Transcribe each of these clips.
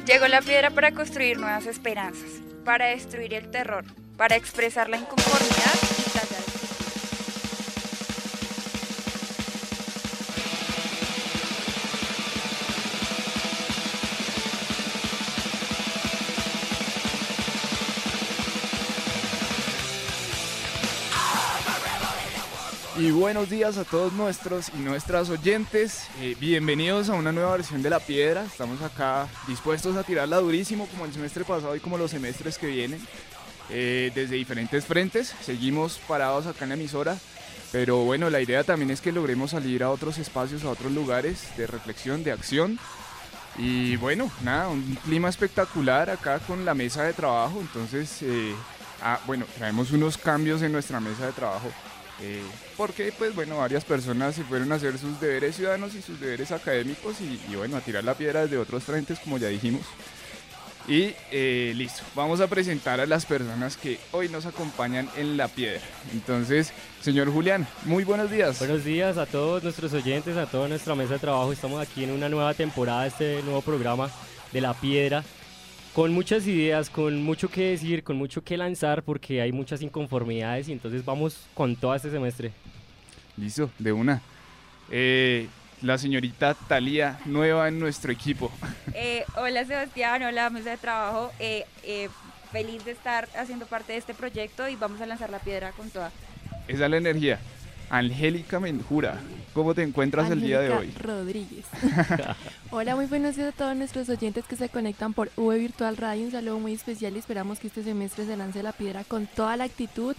Llegó la piedra para construir nuevas esperanzas, para destruir el terror, para expresar la inconformidad y tallar el futuro. Y buenos días a todos nuestros y nuestras oyentes, bienvenidos a una nueva versión de La Piedra. Estamos acá dispuestos a tirarla durísimo como el semestre pasado y como los semestres que vienen, desde diferentes frentes. Seguimos parados acá en la emisora, pero bueno, la idea también es que logremos salir a otros espacios, a otros lugares de reflexión, de acción. Y bueno, nada, un clima espectacular acá con la mesa de trabajo. Entonces, bueno, traemos unos cambios en nuestra mesa de trabajo. Porque pues bueno, varias personas se fueron a hacer sus deberes ciudadanos y sus deberes académicos y bueno, a tirar la piedra desde otros frentes, como ya dijimos. Y listo, vamos a presentar a las personas que hoy nos acompañan en La Piedra. Entonces, señor Julián, muy buenos días. Buenos días a todos nuestros oyentes, a toda nuestra mesa de trabajo. Estamos aquí en una nueva temporada de este nuevo programa de La Piedra, con muchas ideas, con mucho que decir, con mucho que lanzar, porque hay muchas inconformidades y entonces vamos con todo este semestre. Listo, de una. La señorita Thalía, nueva en nuestro equipo. Hola Sebastián, hola mesa de trabajo. Feliz de estar haciendo parte de este proyecto y vamos a lanzar la piedra con toda. Esa es la energía. Angélica Menjura, ¿cómo te encuentras el día de hoy? Rodríguez. Hola, muy buenos días a todos nuestros oyentes que se conectan por V Virtual Radio. Un saludo muy especial y esperamos que este semestre se lance la piedra con toda la actitud,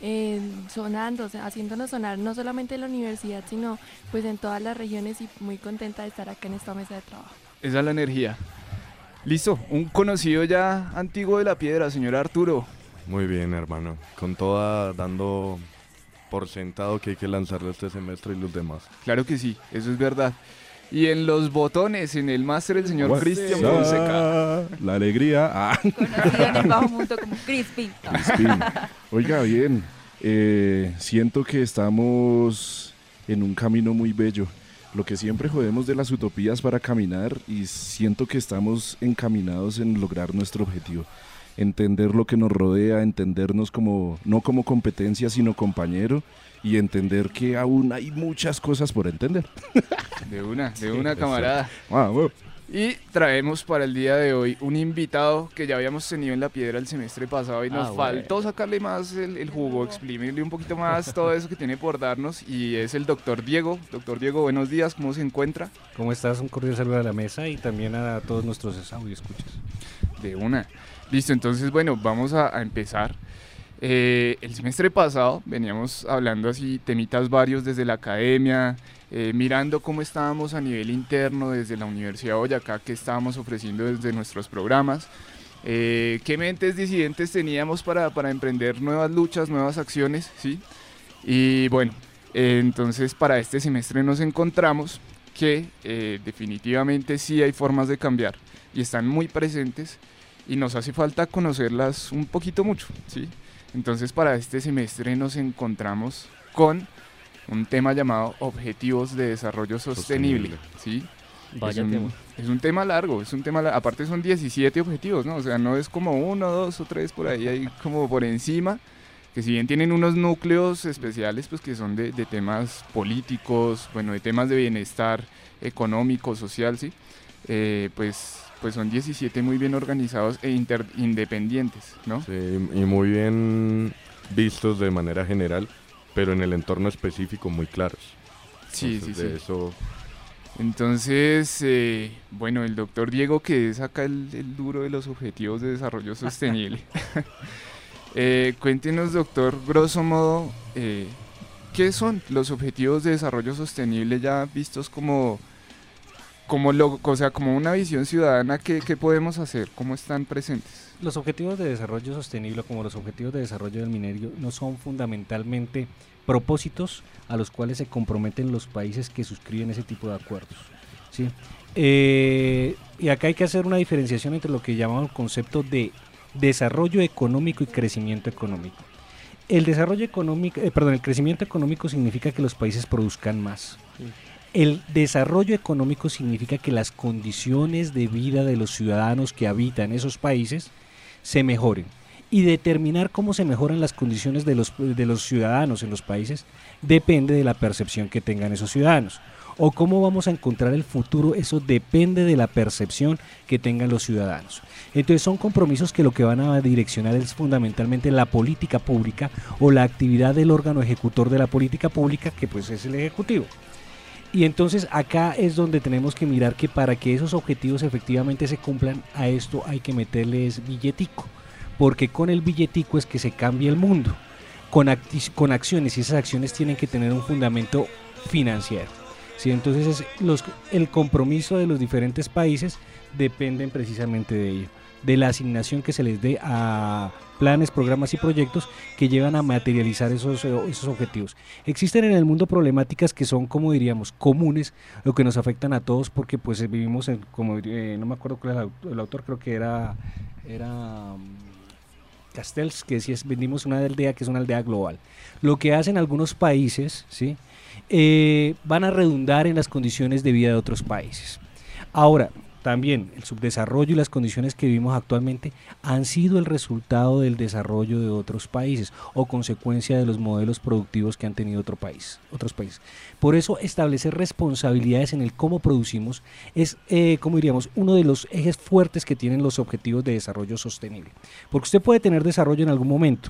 sonando, haciéndonos sonar no solamente en la universidad, sino pues en todas las regiones, y muy contenta de estar acá en esta mesa de trabajo. Esa es la energía. Listo, un conocido ya antiguo de La Piedra, señor Arturo. Muy bien, hermano, con toda dando por sentado que hay que lanzarlo este semestre y los demás. Claro que sí, eso es verdad. Y en los botones, en el máster, el señor Cristian Fonseca. La alegría. Conocido en el bajo mundo como Crispin. Oiga, bien, siento que estamos en un camino muy bello. Lo que siempre jodemos de las utopías para caminar, y siento que estamos encaminados en lograr nuestro objetivo. Entender lo que nos rodea, entendernos como no como competencia, sino compañero, y entender que aún hay muchas cosas por entender. De una camarada. Wow. Y traemos para el día de hoy un invitado que ya habíamos tenido en La Piedra el semestre pasado y nos faltó sacarle más el jugo, exprimirle un poquito más todo eso que tiene por darnos, y es el doctor Diego. Doctor Diego, buenos días, ¿cómo se encuentra? ¿Cómo estás? Un cordial saludo a la mesa y también a todos nuestros audioscuchas. De una. Listo, entonces bueno, vamos a empezar. El semestre pasado veníamos hablando así temitas varios desde la academia, mirando cómo estábamos a nivel interno desde la Universidad de Boyacá, qué estábamos ofreciendo desde nuestros programas, qué mentes disidentes teníamos para emprender nuevas luchas, nuevas acciones, ¿sí? Y bueno, entonces para este semestre nos encontramos que definitivamente sí hay formas de cambiar y están muy presentes, y nos hace falta conocerlas un poquito mucho, ¿sí? Entonces para este semestre nos encontramos con un tema llamado Objetivos de Desarrollo Sostenible, ¿sí? Vaya tema. Es un tema largo, aparte son 17 objetivos, ¿no? O sea, no es como 1, 2 o 3 por ahí, hay como por encima, que si bien tienen unos núcleos especiales, pues que son de temas políticos, bueno, de temas de bienestar económico, social, ¿sí? Pues son 17 muy bien organizados e independientes, ¿no? Sí, y muy bien vistos de manera general, pero en el entorno específico muy claros. Entonces, Sí. Eso... Entonces, bueno, el doctor Diego, que es acá el duro de los Objetivos de Desarrollo Sostenible. Cuéntenos, doctor, grosso modo, ¿qué son los Objetivos de Desarrollo Sostenible ya vistos como una visión ciudadana? ¿Qué podemos hacer? ¿Cómo están presentes? Los objetivos de desarrollo sostenible, como los objetivos de desarrollo del minerio, no son fundamentalmente propósitos a los cuales se comprometen los países que suscriben ese tipo de acuerdos, ¿sí? Y acá hay que hacer una diferenciación entre lo que llamamos el concepto de desarrollo económico y crecimiento económico. El desarrollo económico, el crecimiento económico significa que los países produzcan más. El desarrollo económico significa que las condiciones de vida de los ciudadanos que habitan esos países se mejoren. Y determinar cómo se mejoran las condiciones de los ciudadanos en los países depende de la percepción que tengan esos ciudadanos. O cómo vamos a encontrar el futuro, eso depende de la percepción que tengan los ciudadanos. Entonces son compromisos que lo que van a direccionar es fundamentalmente la política pública o la actividad del órgano ejecutor de la política pública, que pues es el Ejecutivo. Y entonces acá es donde tenemos que mirar que para que esos objetivos efectivamente se cumplan, a esto hay que meterles billetico, porque con el billetico es que se cambia el mundo, con acciones, y esas acciones tienen que tener un fundamento financiero. ¿Sí? Entonces el compromiso de los diferentes países dependen precisamente de ello, de la asignación que se les dé a planes, programas y proyectos que llevan a materializar esos objetivos. Existen en el mundo problemáticas que son, como diríamos, comunes, lo que nos afectan a todos, porque pues vivimos en, como no me acuerdo cuál es el autor, creo que era Castells, que decía, vendimos una aldea que es una aldea global. Lo que hacen algunos países, ¿sí? Van a redundar en las condiciones de vida de otros países. Ahora, también el subdesarrollo y las condiciones que vivimos actualmente han sido el resultado del desarrollo de otros países o consecuencia de los modelos productivos que han tenido otros países. Por eso establecer responsabilidades en el cómo producimos es, como diríamos, uno de los ejes fuertes que tienen los objetivos de desarrollo sostenible. Porque usted puede tener desarrollo en algún momento,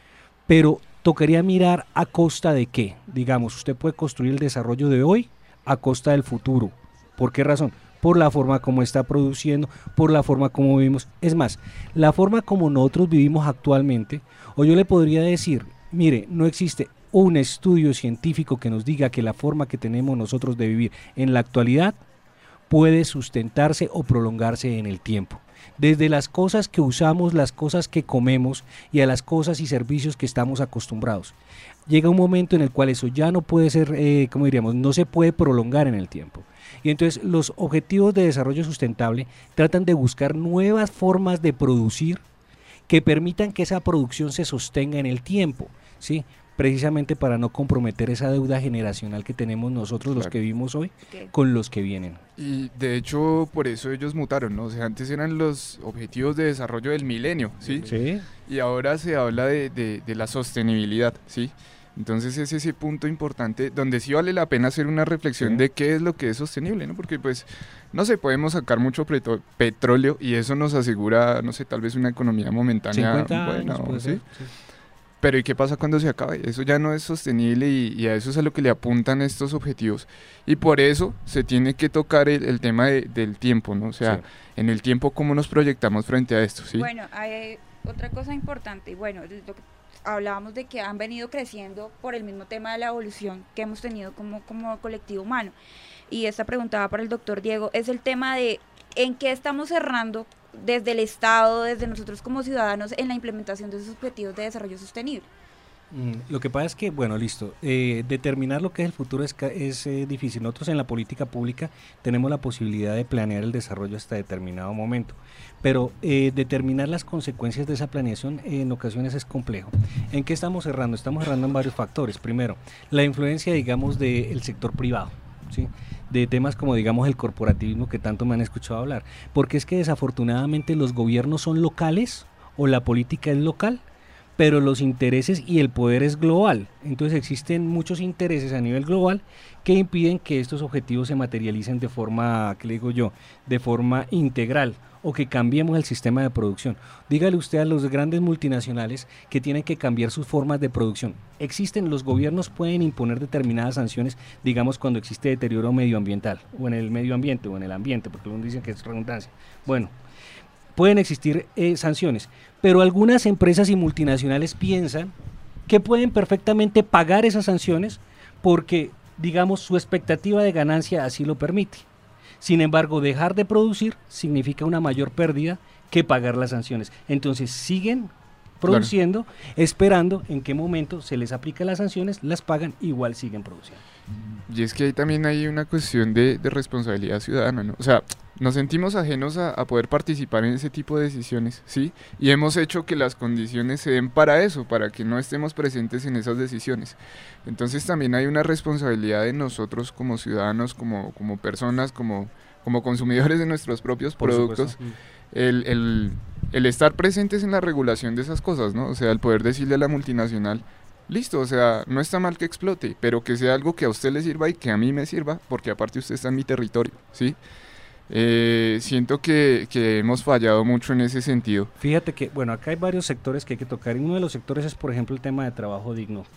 pero tocaría mirar a costa de qué. Digamos, usted puede construir el desarrollo de hoy a costa del futuro. ¿Por qué razón? Por la forma como está produciendo, por la forma como vivimos. Es más, la forma como nosotros vivimos actualmente, o yo le podría decir, mire, no existe un estudio científico que nos diga que la forma que tenemos nosotros de vivir en la actualidad puede sustentarse o prolongarse en el tiempo. Desde las cosas que usamos, las cosas que comemos y a las cosas y servicios que estamos acostumbrados. Llega un momento en el cual eso ya no puede ser, como diríamos, no se puede prolongar en el tiempo. Y entonces los objetivos de desarrollo sustentable tratan de buscar nuevas formas de producir que permitan que esa producción se sostenga en el tiempo, ¿sí? Precisamente para no comprometer esa deuda generacional que tenemos nosotros, claro, los que vivimos hoy, con los que vienen. Y de hecho por eso ellos mutaron, ¿no? O sea, antes eran los objetivos de desarrollo del milenio, ¿sí? Sí. Y ahora se habla de la sostenibilidad, ¿sí? Entonces es ese punto importante donde sí vale la pena hacer una reflexión de qué es lo que es sostenible, ¿no? Porque pues, no sé, podemos sacar mucho petróleo y eso nos asegura, no sé, tal vez una economía momentánea 50 años, buena, ¿sí? Pero ¿y qué pasa cuando se acabe? Eso ya no es sostenible y a eso es a lo que le apuntan estos objetivos. Y por eso se tiene que tocar el tema del tiempo, ¿no? O sea, en el tiempo, ¿cómo nos proyectamos frente a esto? ¿Sí? Bueno, hay otra cosa importante, y bueno, lo que hablábamos de que han venido creciendo por el mismo tema de la evolución que hemos tenido como colectivo humano. Y esta pregunta va para el doctor Diego, es el tema de en qué estamos cerrando desde el Estado, desde nosotros como ciudadanos, en la implementación de esos objetivos de desarrollo sostenible. Lo que pasa es que, bueno, listo, determinar lo que es el futuro es difícil. Nosotros en la política pública tenemos la posibilidad de planear el desarrollo hasta determinado momento, pero determinar las consecuencias de esa planeación en ocasiones es complejo. ¿En qué estamos cerrando? Estamos cerrando en varios factores. Primero, la influencia, digamos, del sector privado, ¿sí? De temas como, digamos, el corporativismo que tanto me han escuchado hablar, porque es que desafortunadamente los gobiernos son locales o la política es local, pero los intereses y el poder es global. Entonces existen muchos intereses a nivel global que impiden que estos objetivos se materialicen de forma, ¿qué le digo yo?, de forma integral, o que cambiemos el sistema de producción. Dígale usted a los grandes multinacionales que tienen que cambiar sus formas de producción. Existen, los gobiernos pueden imponer determinadas sanciones, digamos cuando existe deterioro medioambiental, o en el medio ambiente, o en el ambiente, porque algunos dicen que es redundancia. Bueno, pueden existir sanciones, pero algunas empresas y multinacionales piensan que pueden perfectamente pagar esas sanciones porque, digamos, su expectativa de ganancia así lo permite. Sin embargo, dejar de producir significa una mayor pérdida que pagar las sanciones. Entonces siguen produciendo, esperando en qué momento se les aplican las sanciones, las pagan, igual siguen produciendo. Y es que ahí también hay una cuestión de responsabilidad ciudadana, ¿no? O sea, nos sentimos ajenos a poder participar en ese tipo de decisiones, ¿sí? Y hemos hecho que las condiciones se den para eso, para que no estemos presentes en esas decisiones. Entonces también hay una responsabilidad de nosotros como ciudadanos, como personas, como consumidores de nuestros propios productos, el estar presentes en la regulación de esas cosas, ¿no? O sea, el poder decirle a la multinacional, listo, o sea, no está mal que explote, pero que sea algo que a usted le sirva y que a mí me sirva, porque aparte usted está en mi territorio, ¿sí? Siento que hemos fallado mucho en ese sentido. Fíjate que, bueno, acá hay varios sectores que hay que tocar, y uno de los sectores es, por ejemplo, el tema de trabajo digno.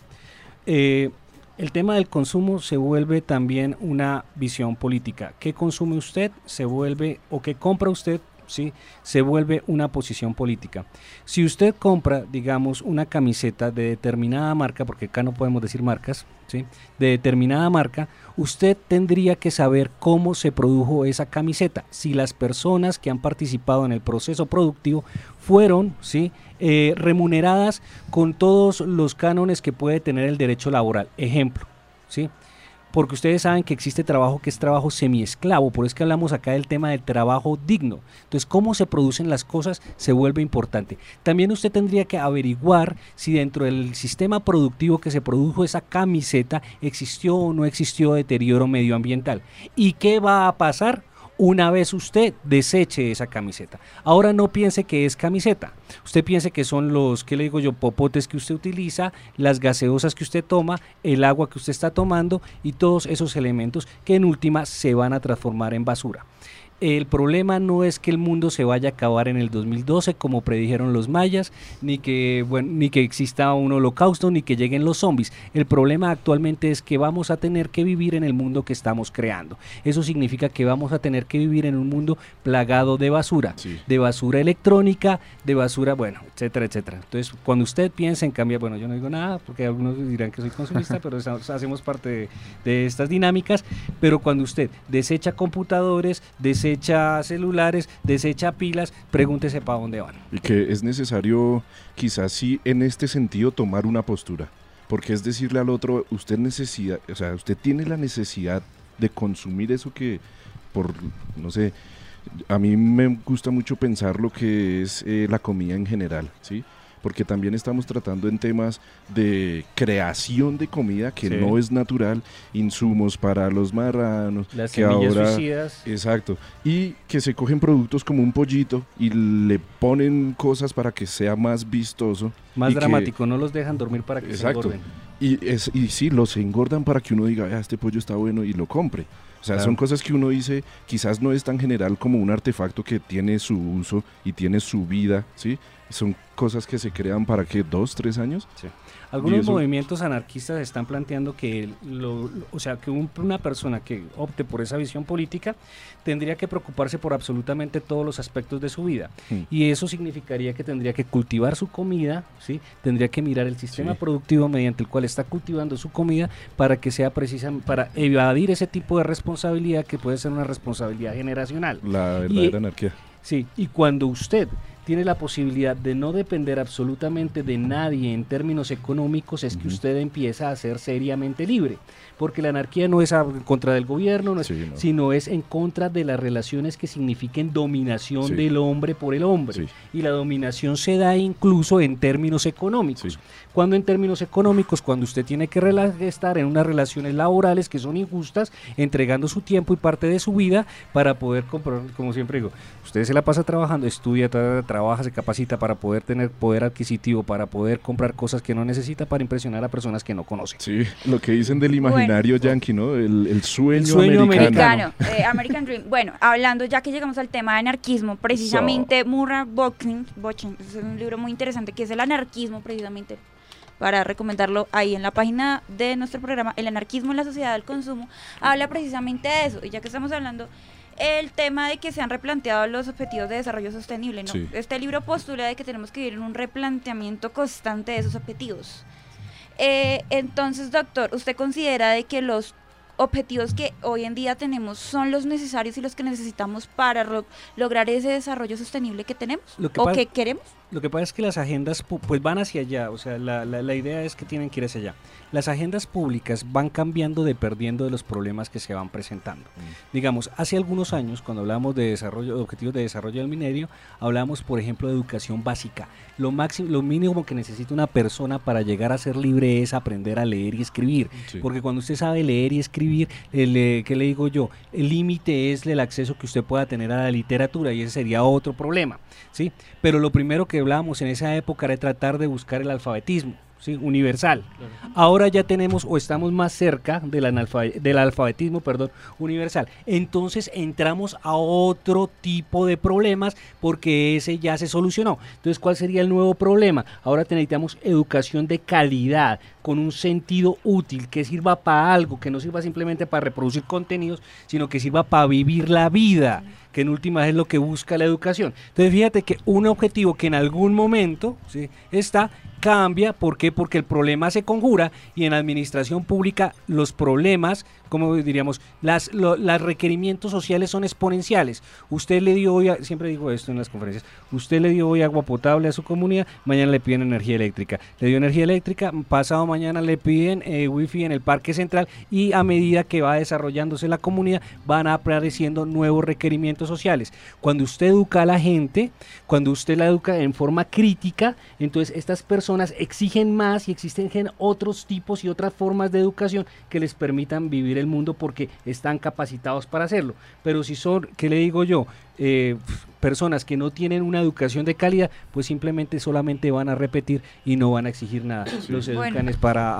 El tema del consumo se vuelve también una visión política. ¿Qué consume usted? Se vuelve, o qué compra usted, ¿sí? Se vuelve una posición política. Si usted compra, digamos, una camiseta de determinada marca, porque acá no podemos decir marcas, ¿sí? De determinada marca, usted tendría que saber cómo se produjo esa camiseta, si las personas que han participado en el proceso productivo fueron, ¿sí? Remuneradas con todos los cánones que puede tener el derecho laboral. Ejemplo, ¿sí? Porque ustedes saben que existe trabajo que es trabajo semiesclavo, por eso es que hablamos acá del tema del trabajo digno. Entonces, cómo se producen las cosas se vuelve importante. También usted tendría que averiguar si dentro del sistema productivo que se produjo esa camiseta existió o no existió deterioro medioambiental. ¿Y qué va a pasar una vez usted deseche esa camiseta? Ahora no piense que es camiseta, usted piense que son los, ¿qué le digo yo?, popotes que usted utiliza, las gaseosas que usted toma, el agua que usted está tomando y todos esos elementos que en última se van a transformar en basura. El problema no es que el mundo se vaya a acabar en el 2012 como predijeron los mayas, ni que exista un holocausto, ni que lleguen los zombies. El problema actualmente es que vamos a tener que vivir en el mundo que estamos creando. Eso significa que vamos a tener que vivir en un mundo plagado de basura, de basura electrónica, de basura, bueno, etcétera, etcétera. Entonces, cuando usted piensa en cambiar, bueno, yo no digo nada porque algunos dirán que soy consumista, pero hacemos parte de estas dinámicas, pero cuando usted desecha computadores, desecha celulares, desecha pilas, pregúntese para dónde van. Y que es necesario quizás sí en este sentido tomar una postura, porque es decirle al otro, usted tiene la necesidad de consumir eso que no sé, a mí me gusta mucho pensar lo que es la comida en general, ¿sí? Porque también estamos tratando en temas de creación de comida que no es natural, insumos para los marranos, las que semillas ahora, suicidas. Exacto, y que se cogen productos como un pollito y le ponen cosas para que sea más vistoso. Más dramático, no los dejan dormir para que se engorden. Y sí, los engordan para que uno diga, este pollo está bueno y lo compre. O sea, son cosas que uno dice, quizás no es tan general como un artefacto que tiene su uso y tiene su vida, ¿sí? Son cosas que se crean para ¿qué? 2, 3 años. Sí. Algunos movimientos anarquistas están planteando que una persona que opte por esa visión política tendría que preocuparse por absolutamente todos los aspectos de su vida. Y eso significaría que tendría que cultivar su comida, ¿sí? Tendría que mirar el sistema productivo mediante el cual está cultivando su comida para que sea para evadir ese tipo de responsabilidad que puede ser una responsabilidad generacional. La verdadera anarquía. Sí, y cuando usted tiene la posibilidad de no depender absolutamente de nadie en términos económicos, es que usted empieza a ser seriamente libre, porque la anarquía no es en contra del gobierno, sino es en contra de las relaciones que signifiquen dominación del hombre por el hombre, y la dominación se da incluso en términos económicos. Cuando en términos económicos, cuando usted tiene que estar en unas relaciones laborales que son injustas, entregando su tiempo y parte de su vida para poder comprar, como siempre digo, usted se la pasa trabajando, estudia, trabaja, se capacita para poder tener poder adquisitivo, para poder comprar cosas que no necesita para impresionar a personas que no conoce. Sí, lo que dicen del imaginario yankee, ¿no? El sueño americano. American Dream. Bueno, hablando, ya que llegamos al tema de anarquismo, precisamente Murray Bochner, es un libro muy interesante que es el anarquismo, precisamente, para recomendarlo ahí en la página de nuestro programa, El anarquismo en la sociedad del consumo, habla precisamente de eso. Y ya que estamos hablando el tema de que se han replanteado los objetivos de desarrollo sostenible, ¿no? Este libro postula de que tenemos que vivir en un replanteamiento constante de esos objetivos. Entonces, doctor, ¿usted considera de que los objetivos que hoy en día tenemos son los necesarios y los que necesitamos para lograr ese desarrollo sostenible que tenemos que queremos? Lo que pasa es que las agendas pues van hacia allá, o sea, la idea es que tienen que ir hacia allá. Las agendas públicas van cambiando dependiendo de los problemas que se van presentando. Digamos, hace algunos años, cuando hablábamos de objetivos de desarrollo del minerio, hablábamos, por ejemplo, de educación básica. Lo mínimo que necesita una persona para llegar a ser libre es aprender a leer y escribir. Sí. Porque cuando usted sabe leer y escribir, ¿qué le digo yo? El límite es el acceso que usted pueda tener a la literatura, y ese sería otro problema, ¿sí? Pero lo primero que hablábamos en esa época era tratar de buscar el alfabetismo, ¿sí? Universal. Claro. Ahora ya tenemos o estamos más cerca del alfabetismo, universal. Entonces entramos a otro tipo de problemas porque ese ya se solucionó. Entonces, ¿cuál sería el nuevo problema? Ahora necesitamos educación de calidad, con un sentido útil, que sirva para algo, que no sirva simplemente para reproducir contenidos, sino que sirva para vivir la vida, que en última es lo que busca la educación. Entonces, fíjate que un objetivo que en algún momento, ¿sí?, cambia. ¿Por qué? Porque el problema se conjura, y en administración pública los problemas, como diríamos, los requerimientos sociales son exponenciales. Usted le dio hoy, siempre digo esto en las conferencias, usted le dio hoy agua potable a su comunidad, mañana le piden energía eléctrica. Le dio energía eléctrica, pasado mañana le piden wifi en el parque central, y a medida que va desarrollándose la comunidad van apareciendo nuevos requerimientos sociales. Cuando usted educa a la gente, cuando usted la educa en forma crítica, entonces estas personas exigen más, y exigen otros tipos y otras formas de educación que les permitan vivir el mundo porque están capacitados para hacerlo. Pero si son, ¿qué le digo yo?, personas que no tienen una educación de calidad, pues simplemente solamente van a repetir y no van a exigir nada. Sí. Los educan es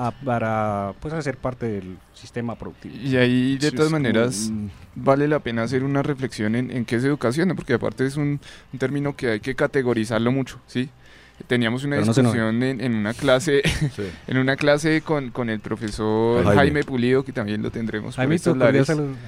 para pues hacer parte del sistema productivo. Y ahí de todas maneras vale la pena hacer una reflexión en qué es educación, ¿no? Porque aparte es un término que hay que categorizarlo mucho, ¿sí? Teníamos una discusión en una clase, sí, en una clase con el profesor Jaime Pulido, que también lo tendremos por estos lares.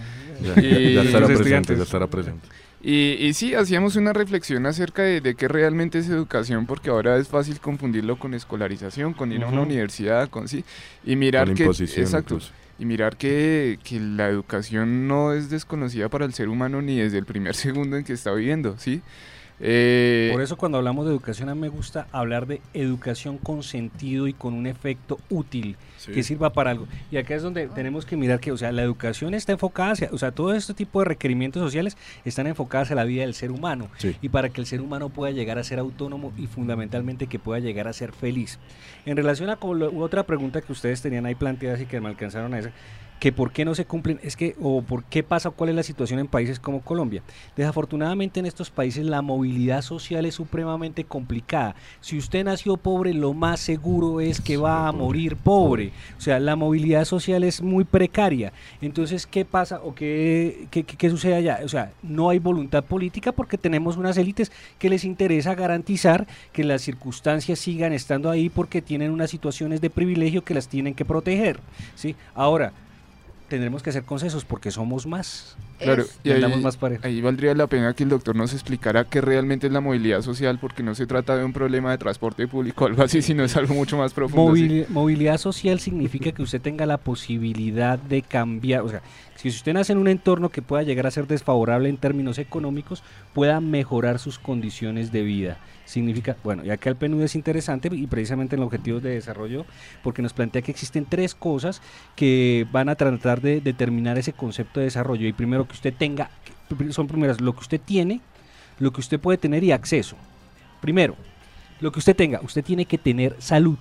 Ya estará presente. Y sí, hacíamos una reflexión acerca de qué realmente es educación, porque ahora es fácil confundirlo con escolarización, con ir a una universidad, y mirar con exacto, incluso. Y mirar que la educación no es desconocida para el ser humano ni desde el primer segundo en que está viviendo, ¿sí? Por eso cuando hablamos de educación, a mí me gusta hablar de educación con sentido y con un efecto útil, sí, que sirva para algo. Y acá es donde tenemos que mirar que, o sea, la educación está enfocada hacia, o sea, todo este tipo de requerimientos sociales están enfocados a la vida del ser humano, sí, y para que el ser humano pueda llegar a ser autónomo y fundamentalmente que pueda llegar a ser feliz. En relación a otra pregunta que ustedes tenían ahí planteadas y que me alcanzaron a esa, que por qué no se cumplen, o por qué pasa, cuál es la situación en países como Colombia. Desafortunadamente en estos países la movilidad social es supremamente complicada. Si usted nació pobre, lo más seguro es que va a morir pobre. O sea, la movilidad social es muy precaria. Entonces, ¿qué pasa o qué sucede allá? O sea, no hay voluntad política porque tenemos unas élites que les interesa garantizar que las circunstancias sigan estando ahí porque tienen unas situaciones de privilegio que las tienen que proteger, ¿sí? Ahora, tendremos que hacer consensos porque somos más. Claro, y ahí valdría la pena que el doctor nos explicara qué realmente es la movilidad social, porque no se trata de un problema de transporte público o algo así, sino es algo mucho más profundo. Movilidad social significa que usted tenga la posibilidad de cambiar, o sea, si usted nace en un entorno que pueda llegar a ser desfavorable en términos económicos, pueda mejorar sus condiciones de vida. Significa, bueno, y acá el PNUD es interesante y precisamente en los objetivos de desarrollo, porque nos plantea que existen 3 cosas que van a tratar de determinar ese concepto de desarrollo. Y primero que usted tenga, son primeras, lo que usted tiene, lo que usted puede tener y acceso. Primero, lo que usted tenga, usted tiene que tener salud.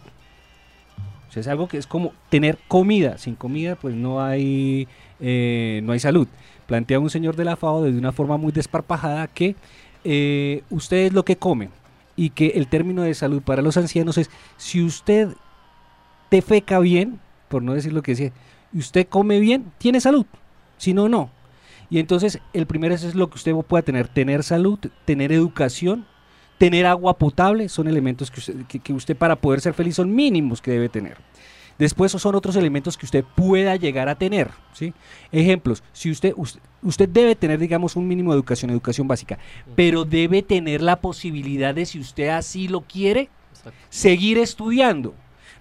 O sea, es algo que es como tener comida. Sin comida, pues no hay salud. Plantea un señor de la FAO de una forma muy desparpajada que usted es lo que come. Y que el término de salud para los ancianos es, si usted defeca bien, por no decir lo que decía, y usted come bien, tiene salud, si no, no. Y entonces el primero es lo que usted pueda tener salud, tener educación, tener agua potable, son elementos que usted para poder ser feliz son mínimos que debe tener. Después son otros elementos que usted pueda llegar a tener, ¿sí? Ejemplos, si usted debe tener, digamos, un mínimo de educación básica, pero debe tener la posibilidad de, si usted así lo quiere, seguir estudiando.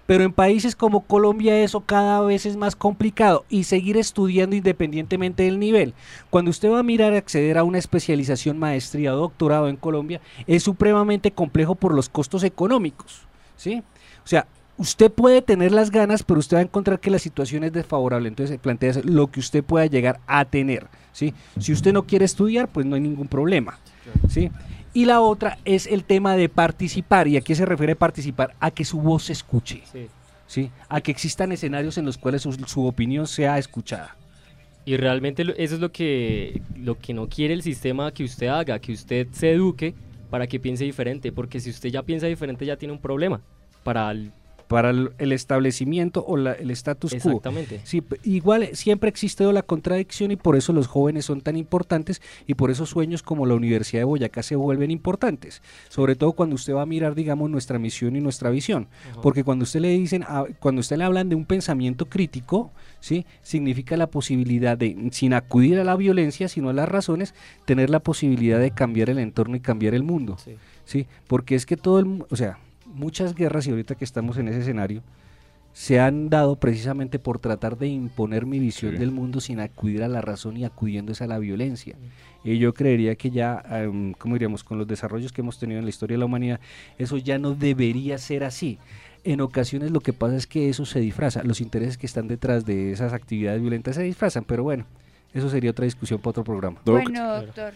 Pero en países como Colombia eso cada vez es más complicado y seguir estudiando independientemente del nivel. Cuando usted va a mirar acceder a una especialización, maestría o doctorado en Colombia, es supremamente complejo por los costos económicos, ¿sí? O sea, usted puede tener las ganas, pero usted va a encontrar que la situación es desfavorable. Entonces, plantea lo que usted pueda llegar a tener, ¿sí? Si usted no quiere estudiar, pues no hay ningún problema, ¿sí? Y la otra es el tema de participar. ¿Y a qué se refiere participar? A que su voz se escuche, ¿sí? A que existan escenarios en los cuales su opinión sea escuchada. Y realmente eso es lo que no quiere el sistema que usted haga, que usted se eduque para que piense diferente, porque si usted ya piensa diferente ya tiene un problema para el establecimiento o el status quo. Exactamente. Sí, igual siempre ha existido la contradicción y por eso los jóvenes son tan importantes y por eso sueños como la Universidad de Boyacá se vuelven importantes, sobre todo cuando usted va a mirar, digamos, nuestra misión y nuestra visión, porque cuando usted cuando usted le hablan de un pensamiento crítico, ¿sí? Significa la posibilidad de, sin acudir a la violencia, sino a las razones, tener la posibilidad de cambiar el entorno y cambiar el mundo, ¿sí? Porque es que muchas guerras, y ahorita que estamos en ese escenario, se han dado precisamente por tratar de imponer mi visión del mundo sin acudir a la razón y acudiendo a la violencia. Y yo creería que ya, como diríamos, con los desarrollos que hemos tenido en la historia de la humanidad, eso ya no debería ser así. En ocasiones lo que pasa es que eso se disfraza, los intereses que están detrás de esas actividades violentas se disfrazan, pero bueno, eso sería otra discusión para otro programa. Bueno, doctor,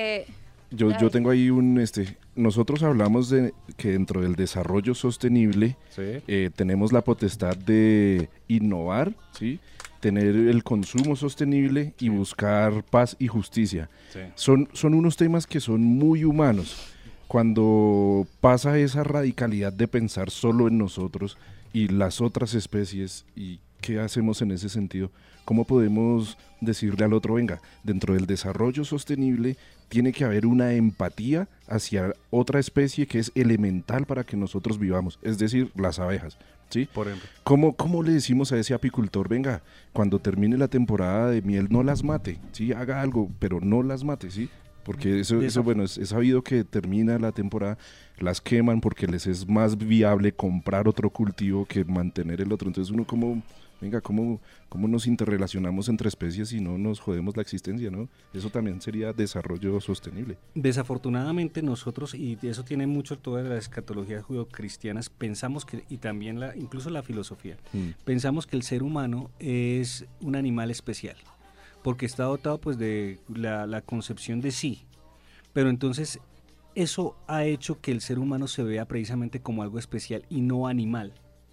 Yo tengo ahí nosotros hablamos de que dentro del desarrollo sostenible tenemos la potestad de innovar, ¿sí? Tener el consumo sostenible y buscar paz y justicia. Son unos temas que son muy humanos. Cuando pasa esa radicalidad de pensar solo en nosotros y las otras especies, ¿y qué hacemos en ese sentido? ¿Cómo podemos decirle al otro, venga, dentro del desarrollo sostenible tiene que haber una empatía hacia otra especie que es elemental para que nosotros vivamos, es decir, las abejas, ¿sí? Por ejemplo. ¿Cómo le decimos a ese apicultor, venga, cuando termine la temporada de miel no las mate, ¿sí? Haga algo, pero no las mate, ¿sí? Porque eso bueno, es sabido que termina la temporada, las queman porque les es más viable comprar otro cultivo que mantener el otro. Entonces uno ¿cómo nos interrelacionamos entre especies y no nos jodemos la existencia, ¿no? Eso también sería desarrollo sostenible. Desafortunadamente nosotros, y eso tiene mucho todas las escatologías judeocristianas, pensamos que, y también incluso la filosofía, pensamos que el ser humano es un animal especial, porque está dotado pues de la concepción de sí, pero entonces eso ha hecho que el ser humano se vea precisamente como algo especial y no animal.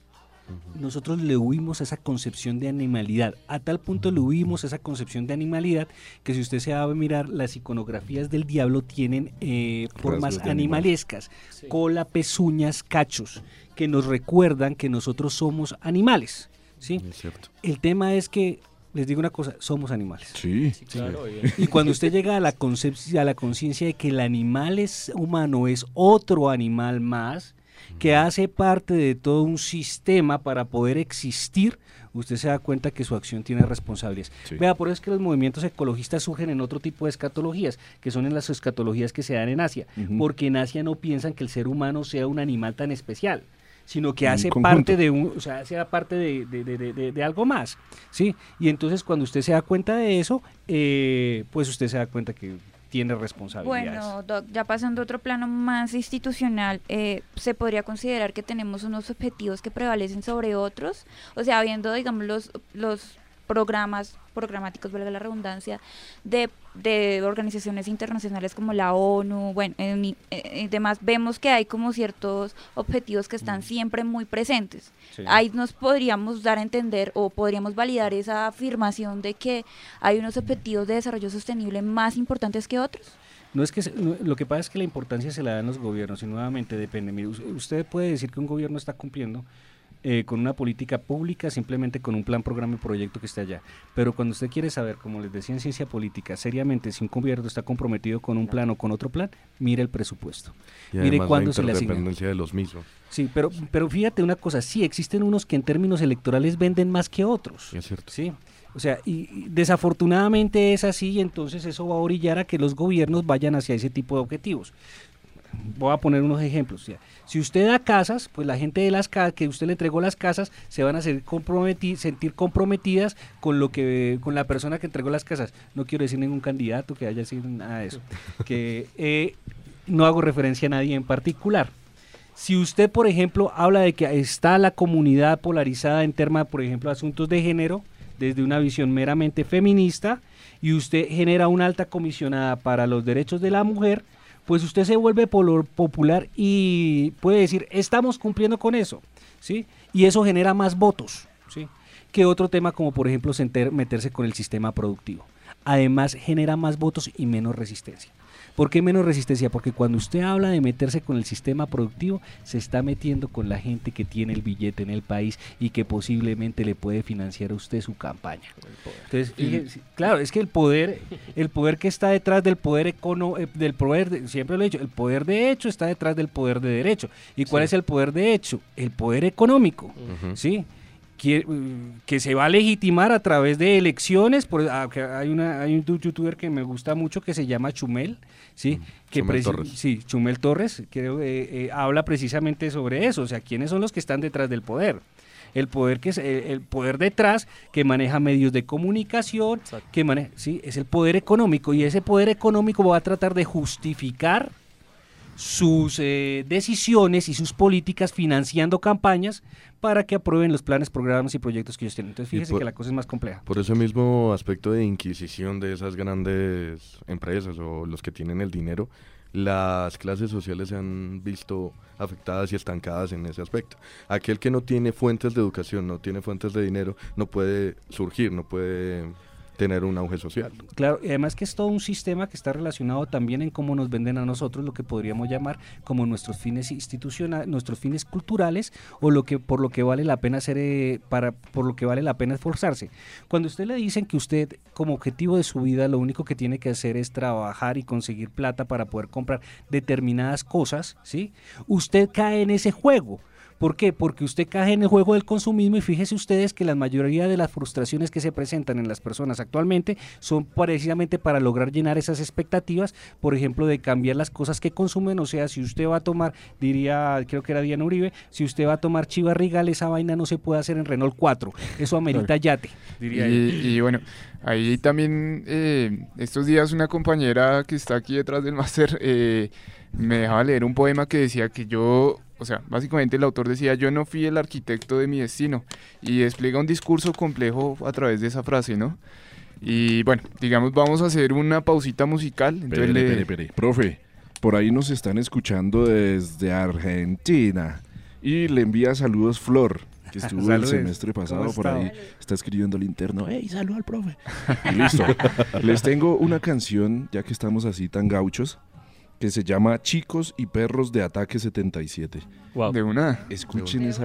Nosotros le huimos a esa concepción de animalidad, a tal punto le huimos a esa concepción de animalidad que si usted se va a mirar, las iconografías del diablo tienen formas animalescas, cola, pezuñas, cachos, que nos recuerdan que nosotros somos animales, ¿sí? Es cierto. El tema es que, les digo una cosa, somos animales. Sí, claro. Y cuando usted llega a la conciencia de que el animal humano es otro animal más, que hace parte de todo un sistema para poder existir, usted se da cuenta que su acción tiene responsabilidades. Vea, por eso es que los movimientos ecologistas surgen en otro tipo de escatologías, que son en las escatologías que se dan en Asia, porque en Asia no piensan que el ser humano sea un animal tan especial, sino que hace parte hace parte de algo más, ¿sí? Y entonces cuando usted se da cuenta de eso, pues usted se da cuenta que tiene responsabilidades. Bueno, Doc, ya pasando a otro plano más institucional, ¿se podría considerar que tenemos unos objetivos que prevalecen sobre otros? O sea, viendo, digamos, los programáticos, valga la redundancia, de organizaciones internacionales como la ONU, bueno, y demás, vemos que hay como ciertos objetivos que están siempre muy presentes. Sí. Ahí nos podríamos dar a entender o podríamos validar esa afirmación de que hay unos objetivos de desarrollo sostenible más importantes que otros. No es que lo que pasa es que la importancia se la dan los gobiernos y nuevamente depende. Mire, usted puede decir que un gobierno está cumpliendo con una política pública, simplemente con un plan, programa y proyecto que esté allá. Pero cuando usted quiere saber, como les decía en ciencia política, seriamente si un gobierno está comprometido con un plan o con otro plan, mire el presupuesto. Y mire cuándo la se le asigna. interdependencia de los mismos. Sí, pero fíjate una cosa, sí, existen unos que en términos electorales venden más que otros. Es cierto. Sí. O sea, y desafortunadamente es así, y entonces eso va a orillar a que los gobiernos vayan hacia ese tipo de objetivos. voy a poner unos ejemplos. O sea, si usted da casas, pues la gente de las casas, que usted le entregó las casas, se van a sentir comprometidas con la persona que entregó las casas. No quiero decir ningún candidato que haya sido nada de eso. Que no hago referencia a nadie en particular. Si usted, por ejemplo, habla de que está la comunidad polarizada en temas, por ejemplo, asuntos de género, desde una visión meramente feminista, y usted genera una alta comisionada para los derechos de la mujer, pues usted se vuelve popular y puede decir, estamos cumpliendo con eso, ¿sí? Y eso genera más votos, ¿sí? Que otro tema como, por ejemplo, meterse con el sistema productivo. Además, genera más votos y menos resistencia. ¿Por qué menos resistencia? Porque cuando usted habla de meterse con el sistema productivo, se está metiendo con la gente que tiene el billete en el país y que posiblemente le puede financiar a usted su campaña. Entonces, fíjense, claro, es que el poder que está detrás del poder siempre lo he dicho, el poder de hecho está detrás del poder de derecho. ¿Y cuál es el poder de hecho? El poder económico, ¿sí? Que se va a legitimar a través de elecciones. Hay un youtuber que me gusta mucho que se llama Chumel, ¿sí? Chumel Torres. Sí, Chumel Torres, que habla precisamente sobre eso, o sea, quiénes son los que están detrás del poder. El poder que es el poder detrás, que maneja medios de comunicación, sí, es el poder económico, y ese poder económico va a tratar de justificar sus decisiones y sus políticas financiando campañas para que aprueben los planes, programas y proyectos que ellos tienen. Entonces fíjense que la cosa es más compleja. Por ese mismo aspecto de inquisición de esas grandes empresas o los que tienen el dinero, las clases sociales se han visto afectadas y estancadas en ese aspecto. Aquel que no tiene fuentes de educación, no tiene fuentes de dinero, no puede surgir, no puede tener un auge social. Claro, y además que es todo un sistema que está relacionado también en cómo nos venden a nosotros lo que podríamos llamar como nuestros fines institucionales, nuestros fines culturales, o por lo que vale la pena hacer, por lo que vale la pena esforzarse. Cuando usted le dicen que usted como objetivo de su vida lo único que tiene que hacer es trabajar y conseguir plata para poder comprar determinadas cosas, ¿sí? Usted cae en ese juego. ¿Por qué? Porque usted cae en el juego del consumismo, y fíjese ustedes que la mayoría de las frustraciones que se presentan en las personas actualmente son precisamente para lograr llenar esas expectativas, por ejemplo, de cambiar las cosas que consumen. O sea, si usted va a tomar, creo que era Diana Uribe, si usted va a tomar Chivas Regal, esa vaina no se puede hacer en Renault 4, eso amerita yate, diría y bueno, ahí también estos días una compañera que está aquí detrás del máster me dejaba leer un poema que decía que o sea, básicamente el autor decía, yo no fui el arquitecto de mi destino, y despliega un discurso complejo a través de esa frase, ¿no? Y bueno, digamos, vamos a hacer una pausita musical. Entonces profe, por ahí nos están escuchando desde Argentina, y le envía saludos Flor, que estuvo el semestre pasado por ahí, está escribiendo al interno, ¡hey, saludo al profe! Y listo, les tengo una canción, ya que estamos así tan gauchos, que se llama Chicos y Perros de Ataque 77. Wow. De una. Escuchen esa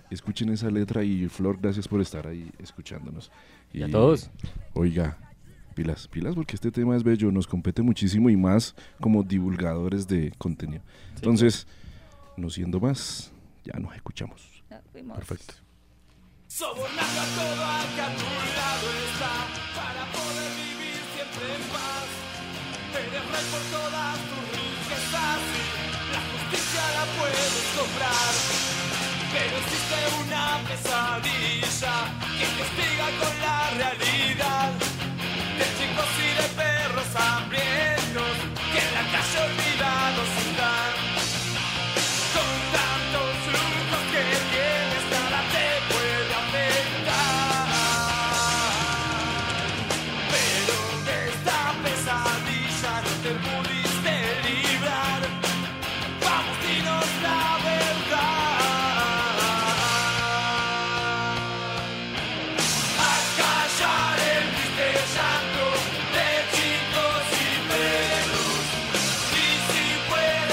letra, y Flor, gracias por estar ahí escuchándonos. Y a todos. Oiga, pilas, porque este tema es bello, nos compete muchísimo, y más como divulgadores de contenido. Sí, entonces, no siendo más, ya nos escuchamos. Perfecto. Sobornando a todo a que a tu lado está, para poder vivir siempre en paz. Eres rey por todas tus riquezas, la justicia la puedes comprar, pero existe una pesadilla que investiga con la realidad de chicos y de perros hambrientos que en la calle olvidados están. Con tantos lujos que tienes, nada te puede afectar, pero de esta pesadilla no te pudiste librar. Vamos, dinos la verdad. A callar el triste llanto de chicos y perros, y si puedes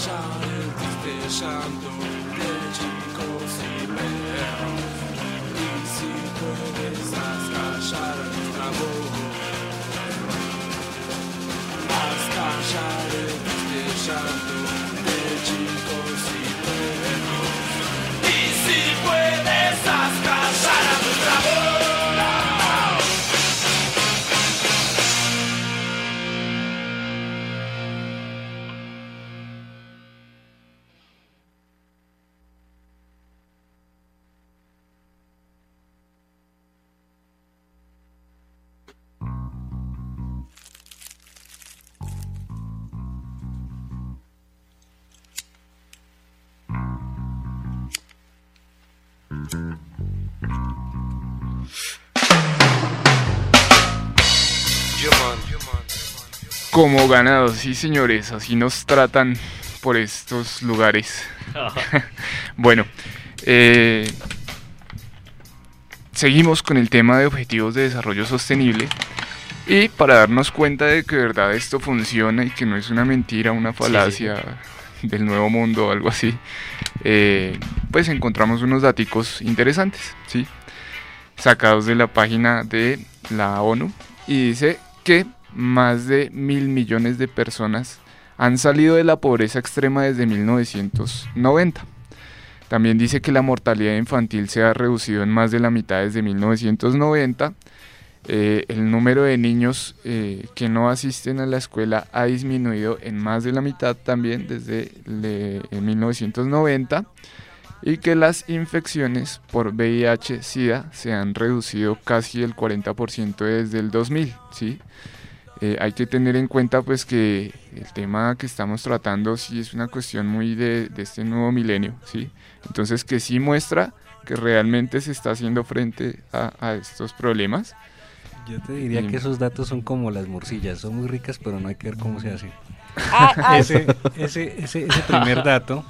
callar el triste llanto de chicos y perros. Y si puedes, haz callar nuestra voz. Haz callar el triste llanto de chicos y perros. Y si puedes, haz callar a nuestra voz. Como ganados, sí señores, así nos tratan por estos lugares. Bueno, seguimos con el tema de objetivos de desarrollo sostenible y para darnos cuenta de que de verdad esto funciona y que no es una mentira, una falacia del nuevo mundo o algo así, pues encontramos unos daticos interesantes, ¿sí? Sacados de la página de la ONU y dice que más de 1.000 millones de personas han salido de la pobreza extrema desde 1990. También dice que la mortalidad infantil se ha reducido en más de la mitad desde 1990. El número de niños que no asisten a la escuela ha disminuido en más de la mitad también desde 1990. Y que las infecciones por VIH-Sida se han reducido casi el 40% desde el 2000, ¿sí? Hay que tener en cuenta pues que el tema que estamos tratando sí es una cuestión muy de este nuevo milenio, ¿sí? Entonces que sí muestra que realmente se está haciendo frente a estos problemas. Yo te diría que esos datos son como las morcillas, son muy ricas pero no hay que ver cómo se hace. Ese primer dato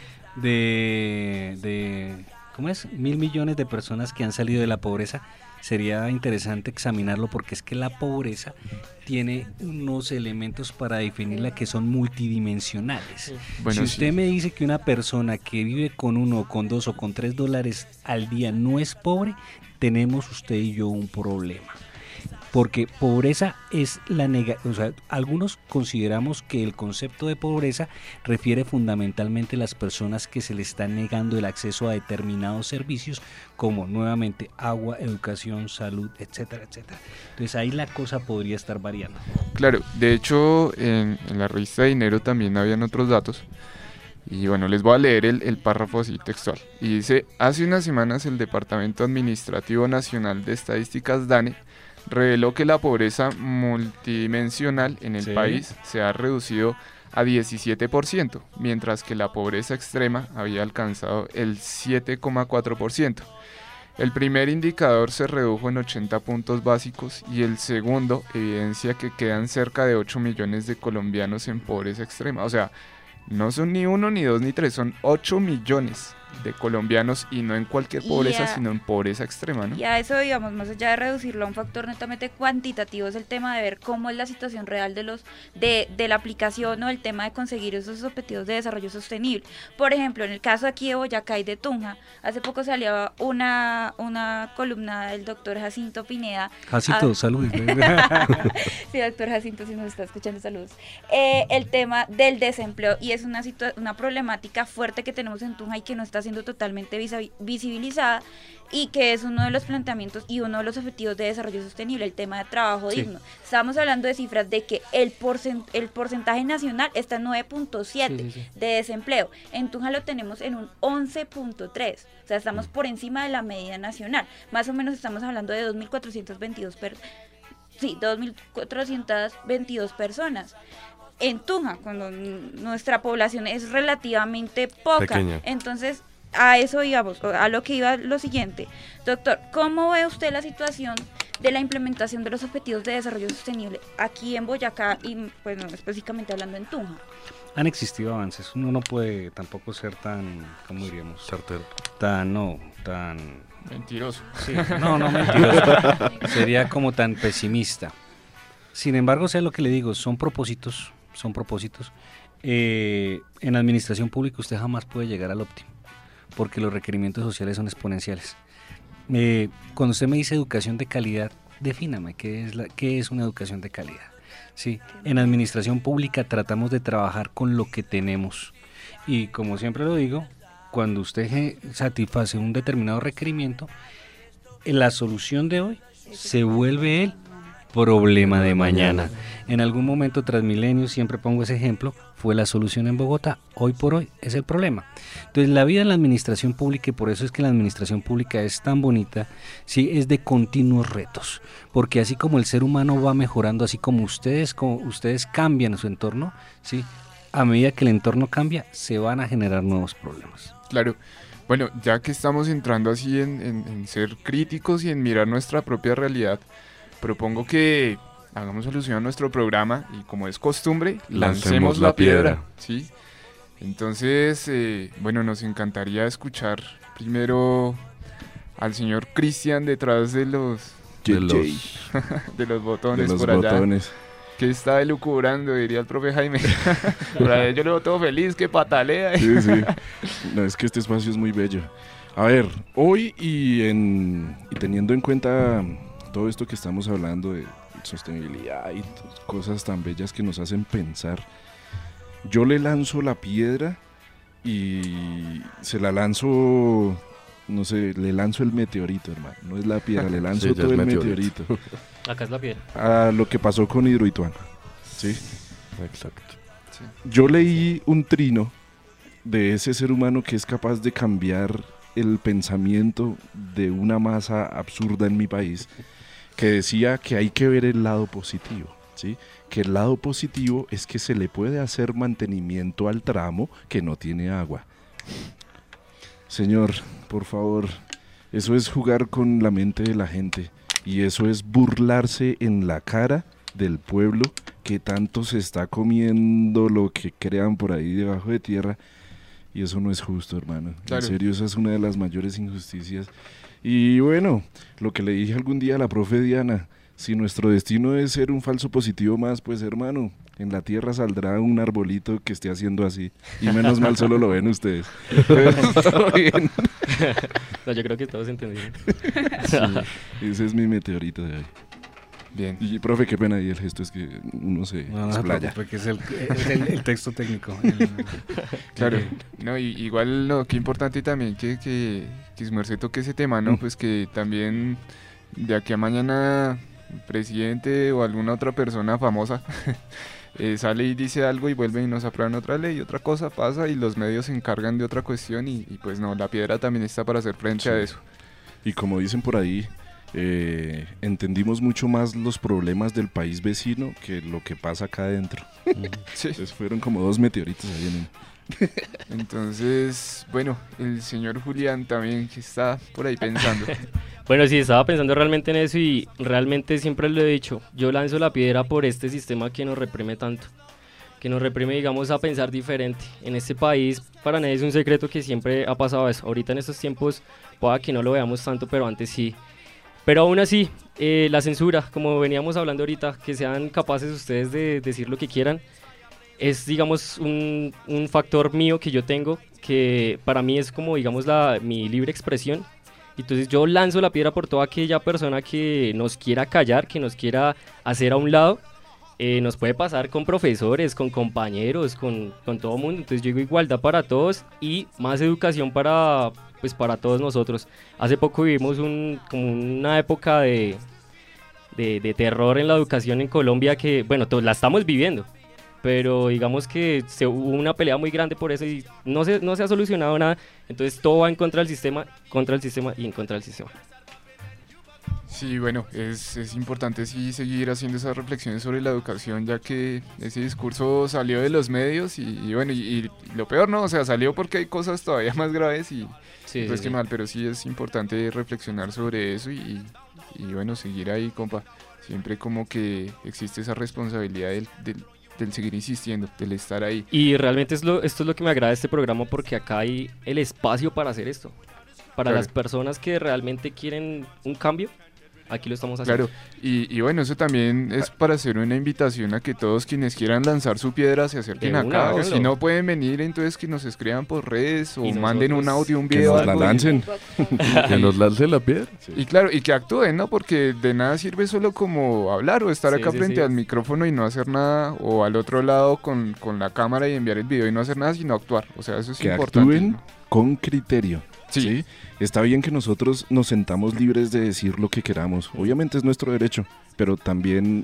de ¿cómo es? 1.000 millones de personas que han salido de la pobreza. Sería interesante examinarlo porque es que la pobreza tiene unos elementos para definirla que son multidimensionales. Bueno, si usted me dice que una persona que vive con $1, con $2 o con $3 al día no es pobre, tenemos usted y yo un problema. Porque pobreza es o sea, algunos consideramos que el concepto de pobreza refiere fundamentalmente a las personas que se les está negando el acceso a determinados servicios como nuevamente agua, educación, salud, etcétera, etcétera. Entonces ahí la cosa podría estar variando. Claro, de hecho en la revista Dinero también habían otros datos. Y bueno, les voy a leer el párrafo así textual. Y dice, hace unas semanas el Departamento Administrativo Nacional de Estadísticas DANE reveló que la pobreza multidimensional en el país se ha reducido a 17%, mientras que la pobreza extrema había alcanzado el 7,4%. El primer indicador se redujo en 80 puntos básicos y el segundo evidencia que quedan cerca de 8 millones de colombianos en pobreza extrema. O sea, no son ni 1, ni 2, ni 3, son 8 millones de colombianos y no en cualquier pobreza, sino en pobreza extrema, ¿no? Y a eso, digamos, más allá de reducirlo a un factor netamente cuantitativo, es el tema de ver cómo es la situación real de la aplicación o el tema de conseguir esos objetivos de desarrollo sostenible. Por ejemplo, en el caso aquí de Boyacá y de Tunja, hace poco salió una columna del doctor Jacinto Pineda. Jacinto, saludos. Sí, doctor Jacinto, si nos está escuchando, saludos. El tema del desempleo, y es una problemática fuerte que tenemos en Tunja y que no está siendo totalmente visibilizada, y que es uno de los planteamientos y uno de los objetivos de desarrollo sostenible, el tema de trabajo digno. Estamos hablando de cifras de que el porcentaje nacional está en 9.7 de desempleo. En Tunja lo tenemos en un 11.3, o sea, estamos por encima de la medida nacional. Más o menos estamos hablando de 2.422 personas en Tunja, cuando nuestra población es relativamente poca. Pequeña. Entonces, a eso íbamos, a lo que iba lo siguiente. Doctor, ¿cómo ve usted la situación de la implementación de los objetivos de desarrollo sostenible aquí en Boyacá y, pues, no, específicamente hablando en Tunja? Han existido avances, uno no puede tampoco ser tan, ¿cómo diríamos? Certero. Tan mentiroso. Sí, no mentiroso. Sería como tan pesimista. Sin embargo, sea lo que le digo, son propósitos. en administración pública usted jamás puede llegar al óptimo, porque los requerimientos sociales son exponenciales. Cuando usted me dice educación de calidad, defíname qué es una educación de calidad. Sí, en administración pública tratamos de trabajar con lo que tenemos y como siempre lo digo, cuando usted satisface un determinado requerimiento, la solución de hoy se vuelve el problema de mañana. En algún momento Transmilenio, siempre pongo ese ejemplo, fue la solución en Bogotá, hoy por hoy es el problema. Entonces la vida en la administración pública, y por eso es que la administración pública es tan bonita, sí, es de continuos retos, porque así como el ser humano va mejorando, así como ustedes cambian su entorno, sí, a medida que el entorno cambia, se van a generar nuevos problemas. Claro. Bueno, ya que estamos entrando así en ser críticos y en mirar nuestra propia realidad, propongo que hagamos alusión a nuestro programa y, como es costumbre, lancemos la piedra, ¿sí? Entonces, bueno, nos encantaría escuchar primero al señor Cristian detrás de los de los botones por allá. Que está elucubrando, diría el profe Jaime. Por ahí yo lo veo todo feliz, que patalea. Sí. No, es que este espacio es muy bello. A ver, hoy y teniendo en cuenta todo esto que estamos hablando de sostenibilidad y cosas tan bellas que nos hacen pensar, yo le lanzo la piedra y se la lanzo, no sé, le lanzo el meteorito, hermano. No es la piedra, le lanzo Sí, todo el meteorito. Acá es la piedra. A lo que pasó con Hidroituango, ¿sí? Exacto. Yo leí un trino de ese ser humano que es capaz de cambiar el pensamiento de una masa absurda en mi país, que decía que hay que ver el lado positivo, ¿sí? Que el lado positivo es que se le puede hacer mantenimiento al tramo que no tiene agua. Señor, por favor, eso es jugar con la mente de la gente y eso es burlarse en la cara del pueblo que tanto se está comiendo lo que crean por ahí debajo de tierra, y eso no es justo, hermano. Claro. En serio, esa es una de las mayores injusticias. Y bueno, lo que le dije algún día a la profe Diana, si nuestro destino es ser un falso positivo más, pues hermano, en la tierra saldrá un arbolito que esté haciendo así, y menos mal solo lo ven ustedes. Pero todo bien. No, yo creo que todos entendieron. Sí, ese es mi meteorito de hoy. Bien. Y profe, qué pena, y el gesto es que uno se explaya. Porque es el texto técnico. Claro, no, igual no, qué importante también que su merced toque ese tema, ¿no? Pues que también de aquí a mañana el presidente o alguna otra persona famosa sale y dice algo y vuelve y nos aprueban otra ley, otra cosa pasa y los medios se encargan de otra cuestión y pues no, la piedra también está para hacer frente a eso. Y como dicen por ahí, entendimos mucho más los problemas del país vecino que lo que pasa acá adentro. Sí. Entonces fueron como dos meteoritos ahí en Entonces, bueno, el señor Julián también que está por ahí pensando. Bueno, sí, estaba pensando realmente en eso y realmente siempre lo he dicho, yo lanzo la piedra por este sistema que nos reprime tanto, que nos reprime, digamos, a pensar diferente. En este país, para nadie es un secreto que siempre ha pasado eso. Ahorita en estos tiempos, pueda que no lo veamos tanto, pero antes sí. Pero aún así, la censura, como veníamos hablando ahorita, que sean capaces ustedes de decir lo que quieran, es, digamos, un factor mío que yo tengo, que para mí es como, digamos, mi libre expresión. Entonces yo lanzo la piedra por toda aquella persona que nos quiera callar, que nos quiera hacer a un lado. Nos puede pasar con profesores, con compañeros, con todo el mundo. Entonces yo digo igualdad para todos y más educación para todos nosotros. Hace poco vivimos como una época de terror en la educación en Colombia que, bueno, la estamos viviendo. Pero digamos que hubo una pelea muy grande por eso y no se ha solucionado nada. Entonces todo va en contra del sistema y en contra del sistema. Sí, bueno, es importante sí seguir haciendo esas reflexiones sobre la educación, ya que ese discurso salió de los medios y bueno, y lo peor no, o sea, salió porque hay cosas todavía más graves y Sí, pues sí, qué sí. mal, pero sí es importante reflexionar sobre eso y bueno, seguir ahí, compa. Siempre como que existe esa responsabilidad del seguir insistiendo, del estar ahí. Y realmente esto es lo que me agrada de este programa porque acá hay el espacio para hacer esto. Para Claro. las personas que realmente quieren un cambio, aquí lo estamos haciendo. Claro, y bueno, eso también es para hacer una invitación a que todos quienes quieran lanzar su piedra se acerquen De una, acá, o háganlo. si no pueden venir, entonces que nos escriban por redes o Y manden un nosotros- audio, un Que video. nos la algo, y- lancen. Que nos lance la piedra. Y claro, y que actúen, ¿no? Porque de nada sirve solo como hablar o estar Sí, acá sí, frente sí. al micrófono y no hacer nada, o al otro lado con la cámara y enviar el video y no hacer nada, sino actuar. O sea, eso es Que importante. actúen ¿no? con criterio. Sí. ¿Sí? Está bien que nosotros nos sentamos libres de decir lo que queramos. Obviamente es nuestro derecho, pero también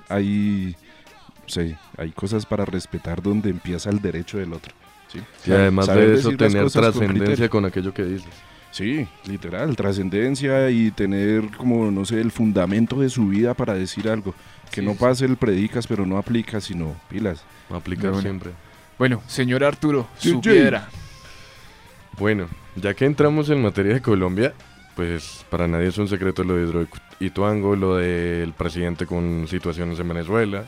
hay cosas para respetar donde empieza el derecho del otro. ¿Sí? Y además Saber de eso, decir las tener cosas con trascendencia criterio. con aquello que dices. Sí, literal, trascendencia y tener como, no sé, el fundamento de su vida para decir algo. Que Sí, no sí. pase el predicas, pero no aplicas, sino pilas. Aplicar Bueno. siempre. Bueno, señor Arturo, su Sí. piedra. Bueno, ya que entramos en materia de Colombia, pues para nadie es un secreto lo de Hidroituango, lo del presidente con situaciones en Venezuela,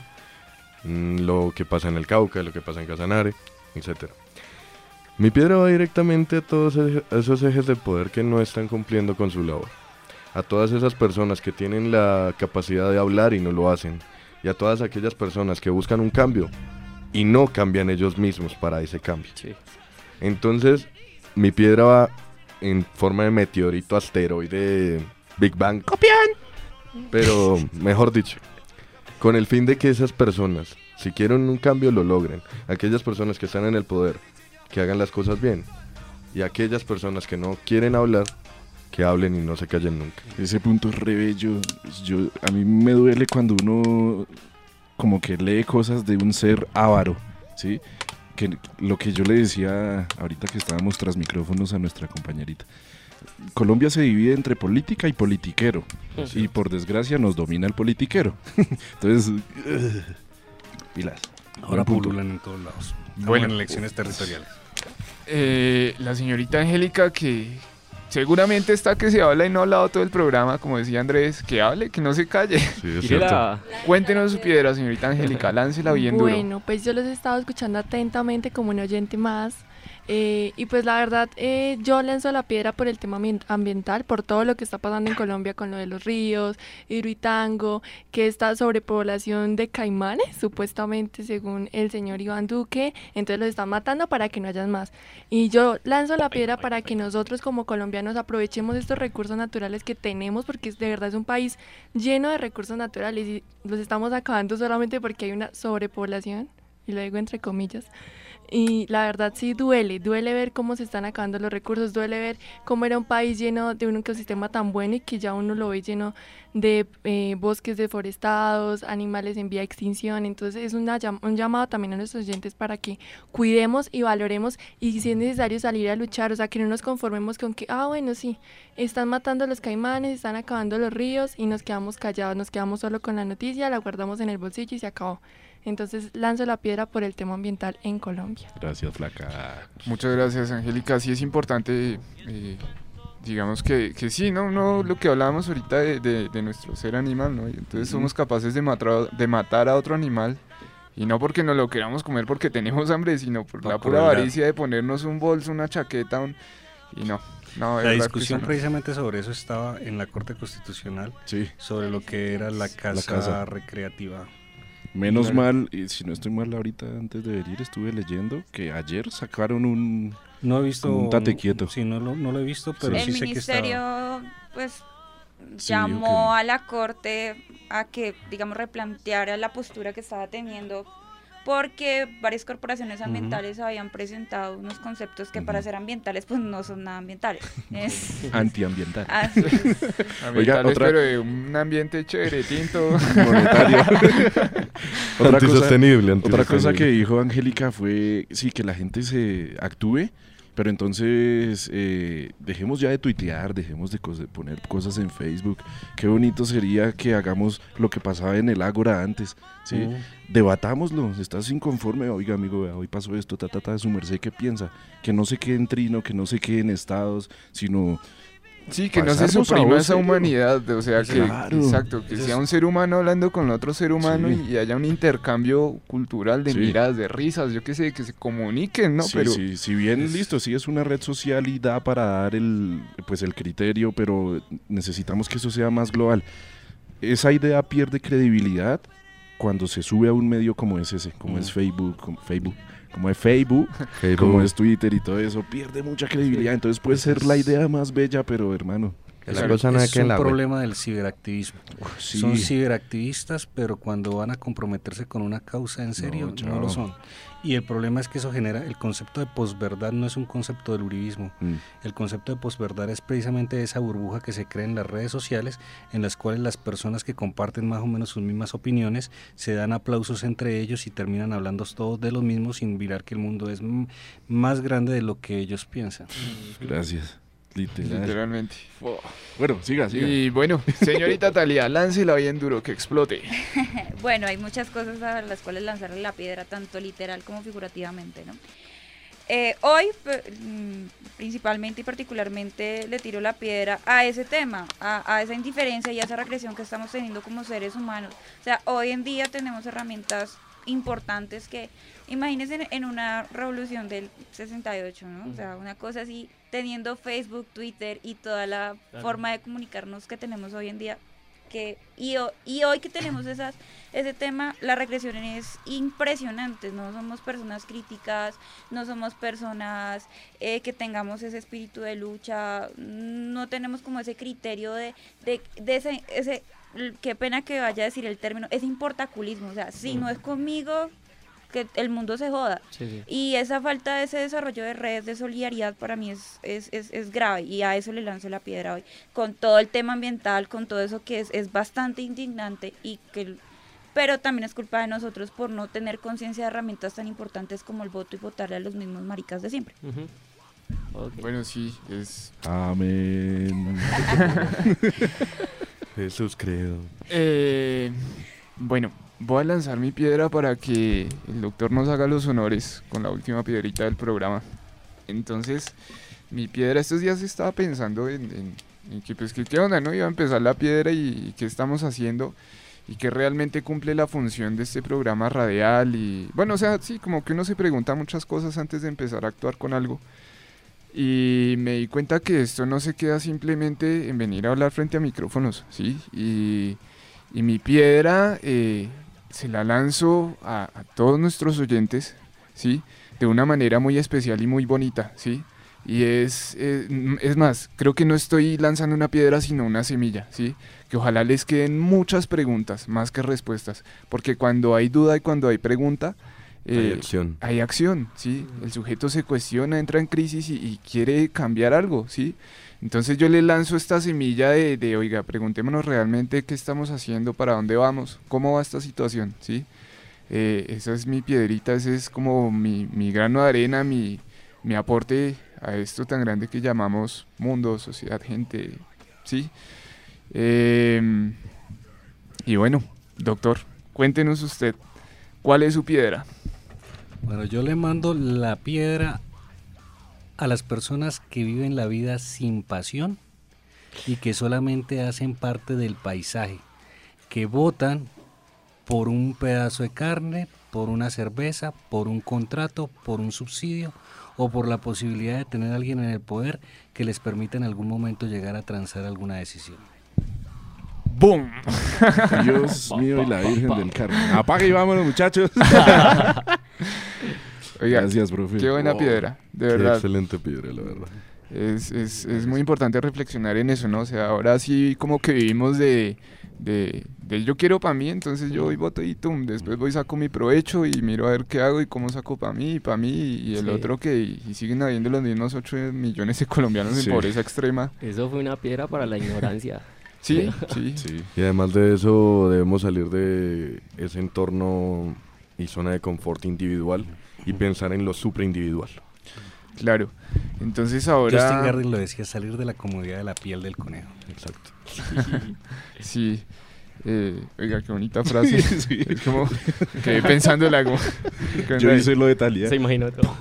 lo que pasa en el Cauca, lo que pasa en Casanare, etcétera. Mi piedra va directamente a todos esos ejes de poder que no están cumpliendo con su labor. A todas esas personas que tienen la capacidad de hablar y no lo hacen. Y a todas aquellas personas que buscan un cambio y no cambian ellos mismos para ese cambio. Sí. Entonces, mi piedra va en forma de meteorito asteroide Big Bang. ¡Copian! Pero, mejor dicho, con el fin de que esas personas, si quieren un cambio, lo logren. Aquellas personas que están en el poder, que hagan las cosas bien. Y aquellas personas que no quieren hablar, que hablen y no se callen nunca. Ese punto es re bello. A mí me duele cuando uno como que lee cosas de un ser avaro, ¿sí? Que lo que yo le decía ahorita que estábamos tras micrófonos a nuestra compañerita. Colombia se divide entre política y politiquero. Y por desgracia nos domina el politiquero. Entonces, pilas. Ahora Buen punto. pululan en todos lados. Bueno. En elecciones territoriales. La señorita Angélica, que seguramente está que se habla y no ha hablado todo el programa, como decía Andrés, que hable, que no se calle. Sí, es cierto. Tírela. Cuéntenos su piedra, señorita Angélica, láncela bien duro. Bueno, pues yo los he estado escuchando atentamente como un oyente más. Y pues la verdad, yo lanzo la piedra por el tema ambiental, por todo lo que está pasando en Colombia con lo de los ríos, Hidroituango, que esta sobrepoblación de caimanes, supuestamente según el señor Iván Duque, entonces los están matando para que no hayan más. Y yo lanzo la piedra para que nosotros como colombianos aprovechemos estos recursos naturales que tenemos, porque de verdad es un país lleno de recursos naturales y los estamos acabando solamente porque hay una sobrepoblación, y lo digo entre comillas. Y la verdad sí duele ver cómo se están acabando los recursos, duele ver cómo era un país lleno de un ecosistema tan bueno y que ya uno lo ve lleno de bosques deforestados, animales en vía de extinción. Entonces es un llamado también a nuestros oyentes para que cuidemos y valoremos y si es necesario salir a luchar, o sea que no nos conformemos con que, bueno sí, están matando los caimanes, están acabando los ríos y nos quedamos callados, nos quedamos solo con la noticia, la guardamos en el bolsillo y se acabó. Entonces lanzo la piedra por el tema ambiental en Colombia. Gracias, flaca. Muchas gracias, Angélica. Sí es importante, digamos que sí, ¿no? Lo que hablábamos ahorita de nuestro ser animal, ¿no? Y entonces somos capaces de matar a otro animal. Y no porque nos lo queramos comer porque tenemos hambre, sino por la pura crueldad. avaricia de ponernos un bolso, una chaqueta, y no, de La verdad que discusión eso no. precisamente sobre eso estaba en la Corte Constitucional, Sí. sobre lo que era la casa, casa. recreativa. Menos Claro. mal, y si no estoy mal ahorita antes de venir, estuve leyendo que ayer sacaron un... No he visto... Como un tate quieto. Sí, no lo he visto, pero El sí sé que estaba... ministerio, pues, Sí, llamó ok. a la corte a que, digamos, replanteara la postura que estaba teniendo, porque varias corporaciones ambientales habían presentado unos conceptos que para ser ambientales, pues, no son nada ambientales. Es Antiambiental. así es. Ambientales, otra- pero de un ambiente chévere, tinto. Monetario. Antisostenible, Otra cosa antisostenible. que dijo Angélica fue, sí, que la gente se actúe, pero entonces dejemos ya de tuitear, dejemos de poner cosas en Facebook. Qué bonito sería que hagamos lo que pasaba en el Ágora antes, ¿sí? Debatámoslo, estás inconforme, oiga amigo, vea, hoy pasó esto, su merced, ¿qué piensa? Que no se quede en trino, que no se quede en estados, sino... Sí, que no se Pasarnos a suprima voz, esa serio. humanidad, o sea, que, Claro. exacto, que Eso sea es- un ser humano hablando con otro ser humano Sí. y haya un intercambio cultural de Sí. miradas, de risas, yo qué sé, que se comuniquen, ¿no? Sí, Pero sí, si bien listo, sí es una red social y da para dar el criterio, pero necesitamos que eso sea más global. esa idea pierde credibilidad cuando se sube a un medio como es ese, como es Facebook, como es Twitter y todo eso, pierde mucha credibilidad. Entonces puede ser la idea más bella, pero hermano, La cosa no es que un en la web. problema del ciberactivismo. sí. Son ciberactivistas, pero cuando van a comprometerse con una causa en serio, no, chao. lo son. Y el problema es que eso genera, el concepto de posverdad no es un concepto del uribismo. El concepto de posverdad es precisamente esa burbuja que se crea en las redes sociales, en las cuales las personas que comparten más o menos sus mismas opiniones se dan aplausos entre ellos y terminan hablando todos de lo mismo sin mirar que el mundo es más grande de lo que ellos piensan. Gracias. Literal. Literalmente. Bueno, siga. Y bueno, señorita Talía, láncela bien duro, que explote. Bueno, hay muchas cosas a las cuales lanzarle la piedra, tanto literal como figurativamente, ¿no? Hoy, principalmente y particularmente, le tiro la piedra a ese tema, a esa indiferencia y a esa regresión que estamos teniendo como seres humanos. O sea, hoy en día tenemos herramientas importantes que, imagínense en una revolución del 68, ¿no? O sea, una cosa así, teniendo Facebook, Twitter y toda la forma de comunicarnos que tenemos hoy en día, y hoy que tenemos ese tema, la regresión es impresionante. No somos personas críticas, no somos personas que tengamos ese espíritu de lucha, no tenemos como ese criterio de ese qué pena que vaya a decir el término, ese importaculismo. O sea, si no es conmigo, que el mundo se joda. Sí. Y esa falta de ese desarrollo de redes de solidaridad para mí es grave, y a eso le lanzo la piedra hoy, con todo el tema ambiental, con todo eso que es bastante indignante, pero también es culpa de nosotros por no tener conciencia de herramientas tan importantes como el voto y votarle a los mismos maricas de siempre. Okay. Bueno, sí, es... Amén. Jesús creo. Bueno, voy a lanzar mi piedra para que el doctor nos haga los honores con la última piedrita del programa. Entonces, mi piedra, estos días estaba pensando en que, pues, que qué onda, ¿no? Iba a empezar la piedra y qué estamos haciendo y que realmente cumple la función de este programa radial. Y bueno, o sea, sí, como que uno se pregunta muchas cosas antes de empezar a actuar con algo. Y me di cuenta que esto no se queda simplemente en venir a hablar frente a micrófonos, ¿sí? Y mi piedra se la lanzo a todos nuestros oyentes, ¿sí? De una manera muy especial y muy bonita, ¿sí? Y es más, creo que no estoy lanzando una piedra sino una semilla, ¿sí? Que ojalá les queden muchas preguntas más que respuestas, porque cuando hay duda y cuando hay pregunta, hay acción, ¿sí? El sujeto se cuestiona, entra en crisis y quiere cambiar algo, ¿sí? Entonces yo le lanzo esta semilla de oiga, preguntémonos realmente qué estamos haciendo, para dónde vamos, cómo va esta situación, ¿sí? Esa es mi piedrita, ese es como mi grano de arena, mi aporte a esto tan grande que llamamos mundo, sociedad, gente, ¿sí? Y bueno, doctor, cuéntenos usted, ¿cuál es su piedra? Bueno, yo le mando la piedra a las personas que viven la vida sin pasión y que solamente hacen parte del paisaje, que votan por un pedazo de carne, por una cerveza, por un contrato, por un subsidio o por la posibilidad de tener a alguien en el poder que les permita en algún momento llegar a transar alguna decisión. ¡Boom! Dios mío y la Virgen del Carmen. Apaga y vámonos, muchachos. Oiga, gracias, profe. Qué buena piedra, de Qué verdad. excelente piedra, la verdad. Es muy importante reflexionar en eso, ¿no? O sea, ahora sí como que vivimos de yo quiero para mí, entonces yo voy voto y tum, después voy saco mi provecho y miro a ver qué hago y cómo saco para mí y el otro y siguen habiendo los mismos 8 millones de colombianos en pobreza extrema. Eso fue una piedra para la ignorancia. Sí. Y además de eso debemos salir de ese entorno y zona de confort individual y pensar en lo supraindividual. Claro. Entonces ahora... Justin Garrett lo decía, salir de la comodidad de la piel del conejo. Exacto. Sí. Oiga, qué bonita frase. Sí. Es como quedé pensándola como... Yo hice lo de Talía. Se imaginó todo.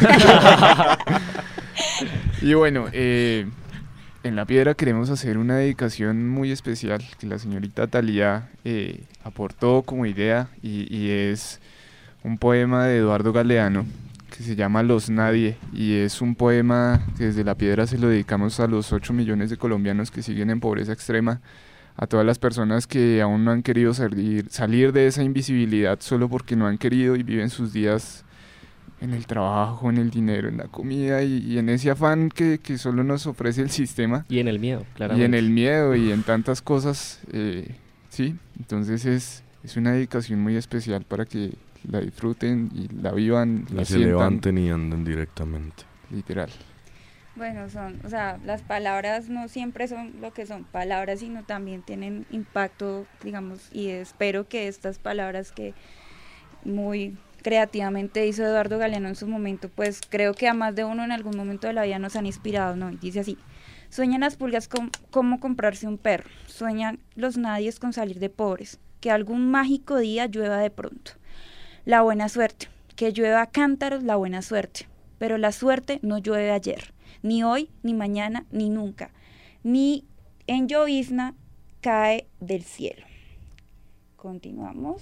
Y bueno, en La Piedra queremos hacer una dedicación muy especial que la señorita Talía aportó como idea y es un poema de Eduardo Galeano que se llama Los Nadie, y es un poema que desde La Piedra se lo dedicamos a los 8 millones de colombianos que siguen en pobreza extrema, a todas las personas que aún no han querido salir de esa invisibilidad solo porque no han querido y viven sus días en el trabajo, en el dinero, en la comida y en ese afán que solo nos ofrece el sistema. Y en el miedo, claramente. Y en el miedo y en tantas cosas, sí. Entonces es una dedicación muy especial para que la disfruten y la vivan, la Y se sientan. levanten y anden directamente. Literal. Bueno, o sea, las palabras no siempre son lo que son palabras, sino también tienen impacto, digamos, y espero que estas palabras que muy creativamente hizo Eduardo Galeano en su momento, pues creo que a más de uno en algún momento de la vida nos han inspirado, ¿no? Y dice así: sueñan las pulgas con cómo comprarse un perro, sueñan los nadies con salir de pobres, que algún mágico día llueva de pronto. La buena suerte, que llueva a cántaros la buena suerte, pero la suerte no llueve ayer, ni hoy, ni mañana, ni nunca, ni en llovizna cae del cielo. Continuamos.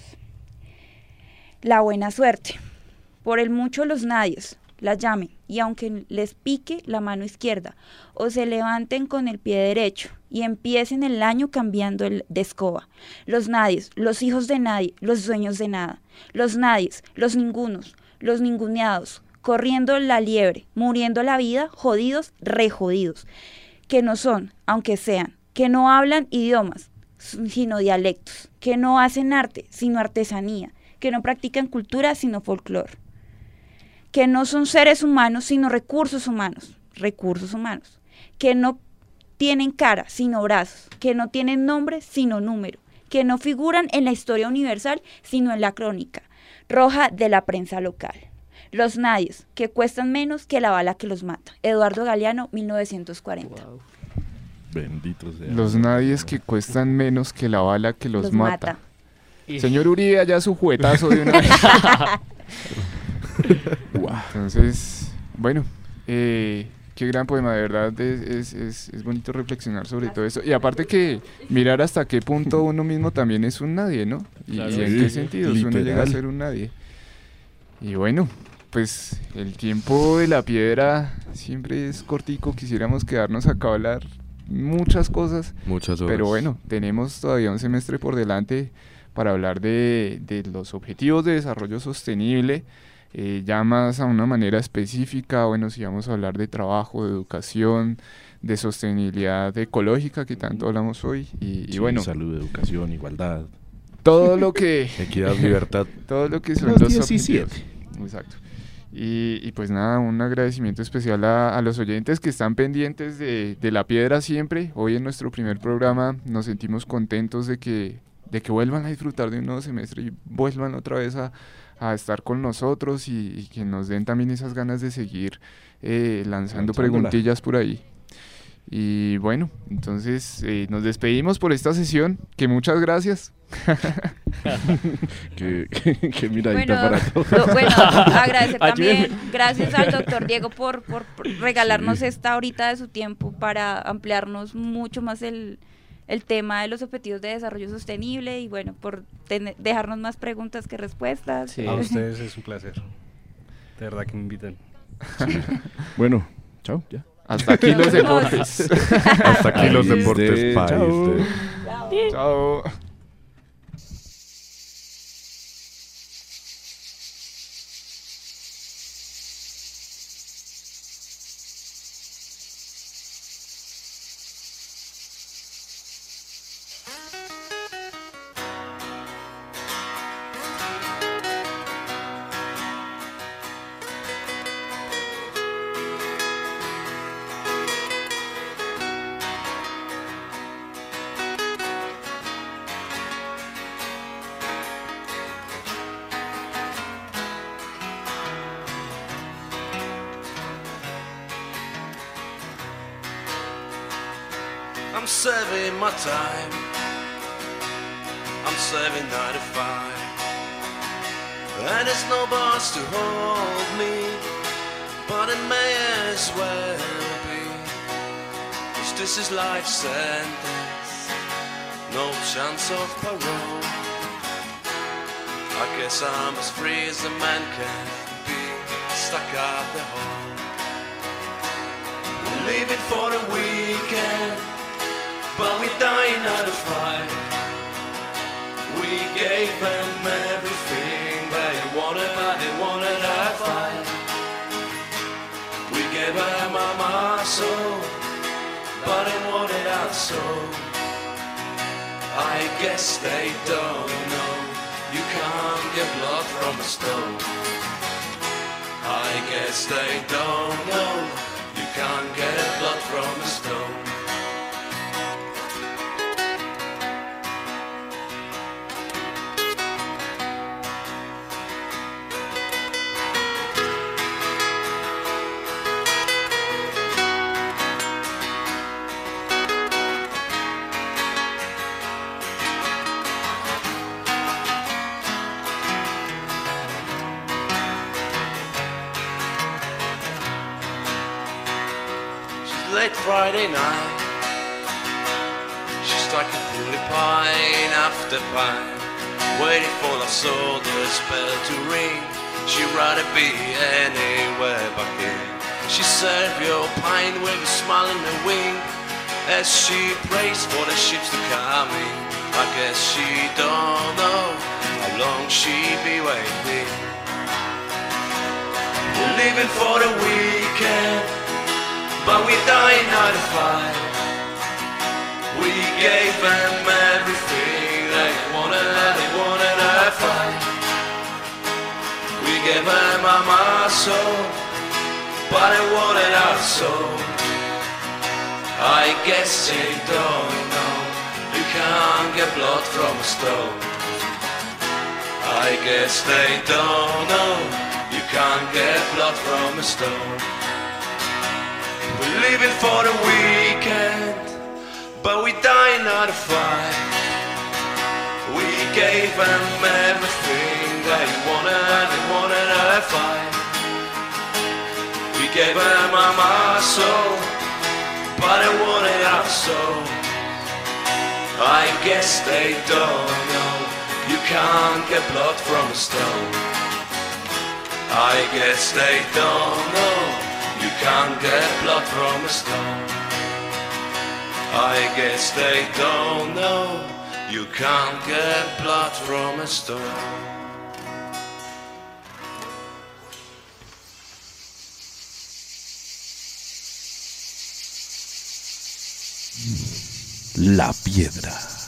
La buena suerte, por el mucho los nadies la llamen, y aunque les pique la mano izquierda, o se levanten con el pie derecho, y empiecen el año cambiando de escoba. Los nadies, los hijos de nadie, los dueños de nada. Los nadies, los ningunos, los ninguneados, corriendo la liebre, muriendo la vida, jodidos, rejodidos, que no son, aunque sean, que no hablan idiomas, sino dialectos, que no hacen arte, sino artesanía, que no practican cultura, sino folclore, que no son seres humanos, sino recursos humanos, que no tienen cara, sino brazos, que no tienen nombre, sino número, que no figuran en la historia universal, sino en la crónica roja de la prensa local. Los nadies, que cuestan menos que la bala que los mata. Eduardo Galeano, 1940. Wow. Bendito sea. Los nadies que cuestan menos que la bala que los mata. Y- Señor Uribe, allá su juguetazo de una vez. Entonces, bueno, qué gran poema, de verdad es bonito reflexionar sobre todo eso. Y aparte que mirar hasta qué punto uno mismo también es un nadie, ¿no? Y, Claro. y en Sí, qué sentido uno llega a literal. ser un nadie. Y bueno, pues el tiempo de la piedra siempre es cortico, quisiéramos quedarnos acá a hablar muchas cosas. Muchas horas. Pero bueno, tenemos todavía un semestre por delante para hablar de los objetivos de desarrollo sostenible, ya más a una manera específica. Bueno, si vamos a hablar de trabajo, de educación, de sostenibilidad ecológica, que tanto hablamos hoy, y Sí, bueno, salud, educación, igualdad. todo lo que Equidad, libertad. todo lo que son Los los 17. objetivos. Exacto. Y pues nada, un agradecimiento especial a los oyentes que están pendientes de La Piedra siempre. Hoy en nuestro primer programa nos sentimos contentos de que vuelvan a disfrutar de un nuevo semestre y vuelvan otra vez a estar con nosotros y que nos den también esas ganas de seguir lanzando Lanzándola. preguntillas por ahí. Y bueno, entonces nos despedimos por esta sesión, que muchas gracias. Que miradita Bueno, para todo. bueno, agradecer Ayúdenme. también, gracias al doctor Diego por regalarnos esta horita de su tiempo para ampliarnos mucho más el tema de los objetivos de desarrollo sostenible y bueno, por dejarnos más preguntas que respuestas. Sí. A ustedes es un placer. De verdad que me invitan. Bueno, chao, ya. Hasta aquí los deportes. Hasta aquí los País deportes de- país. chao. Chao. I'm serving my time. I'm serving 9 to 5. And there's no boss to hold me, but it may as well be. 'Cause this is life sentence, no chance of parole. I guess I'm as free as a man can be, stuck at the hole. Leaving for the weekend, but we dying out of fight. We gave them everything they wanted, but they wanted our fight. We gave them our soul, but they wanted our soul. I guess they don't know you can't get blood from a stone. I guess they don't know you can't get blood from a stone. Late Friday night, she struck a pulley pine after pine, waiting for the soldier's bell to ring. She'd rather be anywhere but here. She served your pine with a smile and a wink, as she prays for the ships to come in. I guess she don't know how long she'll be waiting. We're living for the weekend, but we dying out of fight. We gave them everything they wanted our fight. We gave them our soul, but they wanted our soul. I guess they don't know you can't get blood from a stone. I guess they don't know you can't get blood from a stone. We're living for the weekend, but we dying out of fight. We gave them everything they wanted our fight. We gave them our soul, but they wanted our soul. I guess they don't know you can't get blood from a stone. I guess they don't know you can't get blood from a stone. I guess they don't know you can't get blood from a stone. La Piedra.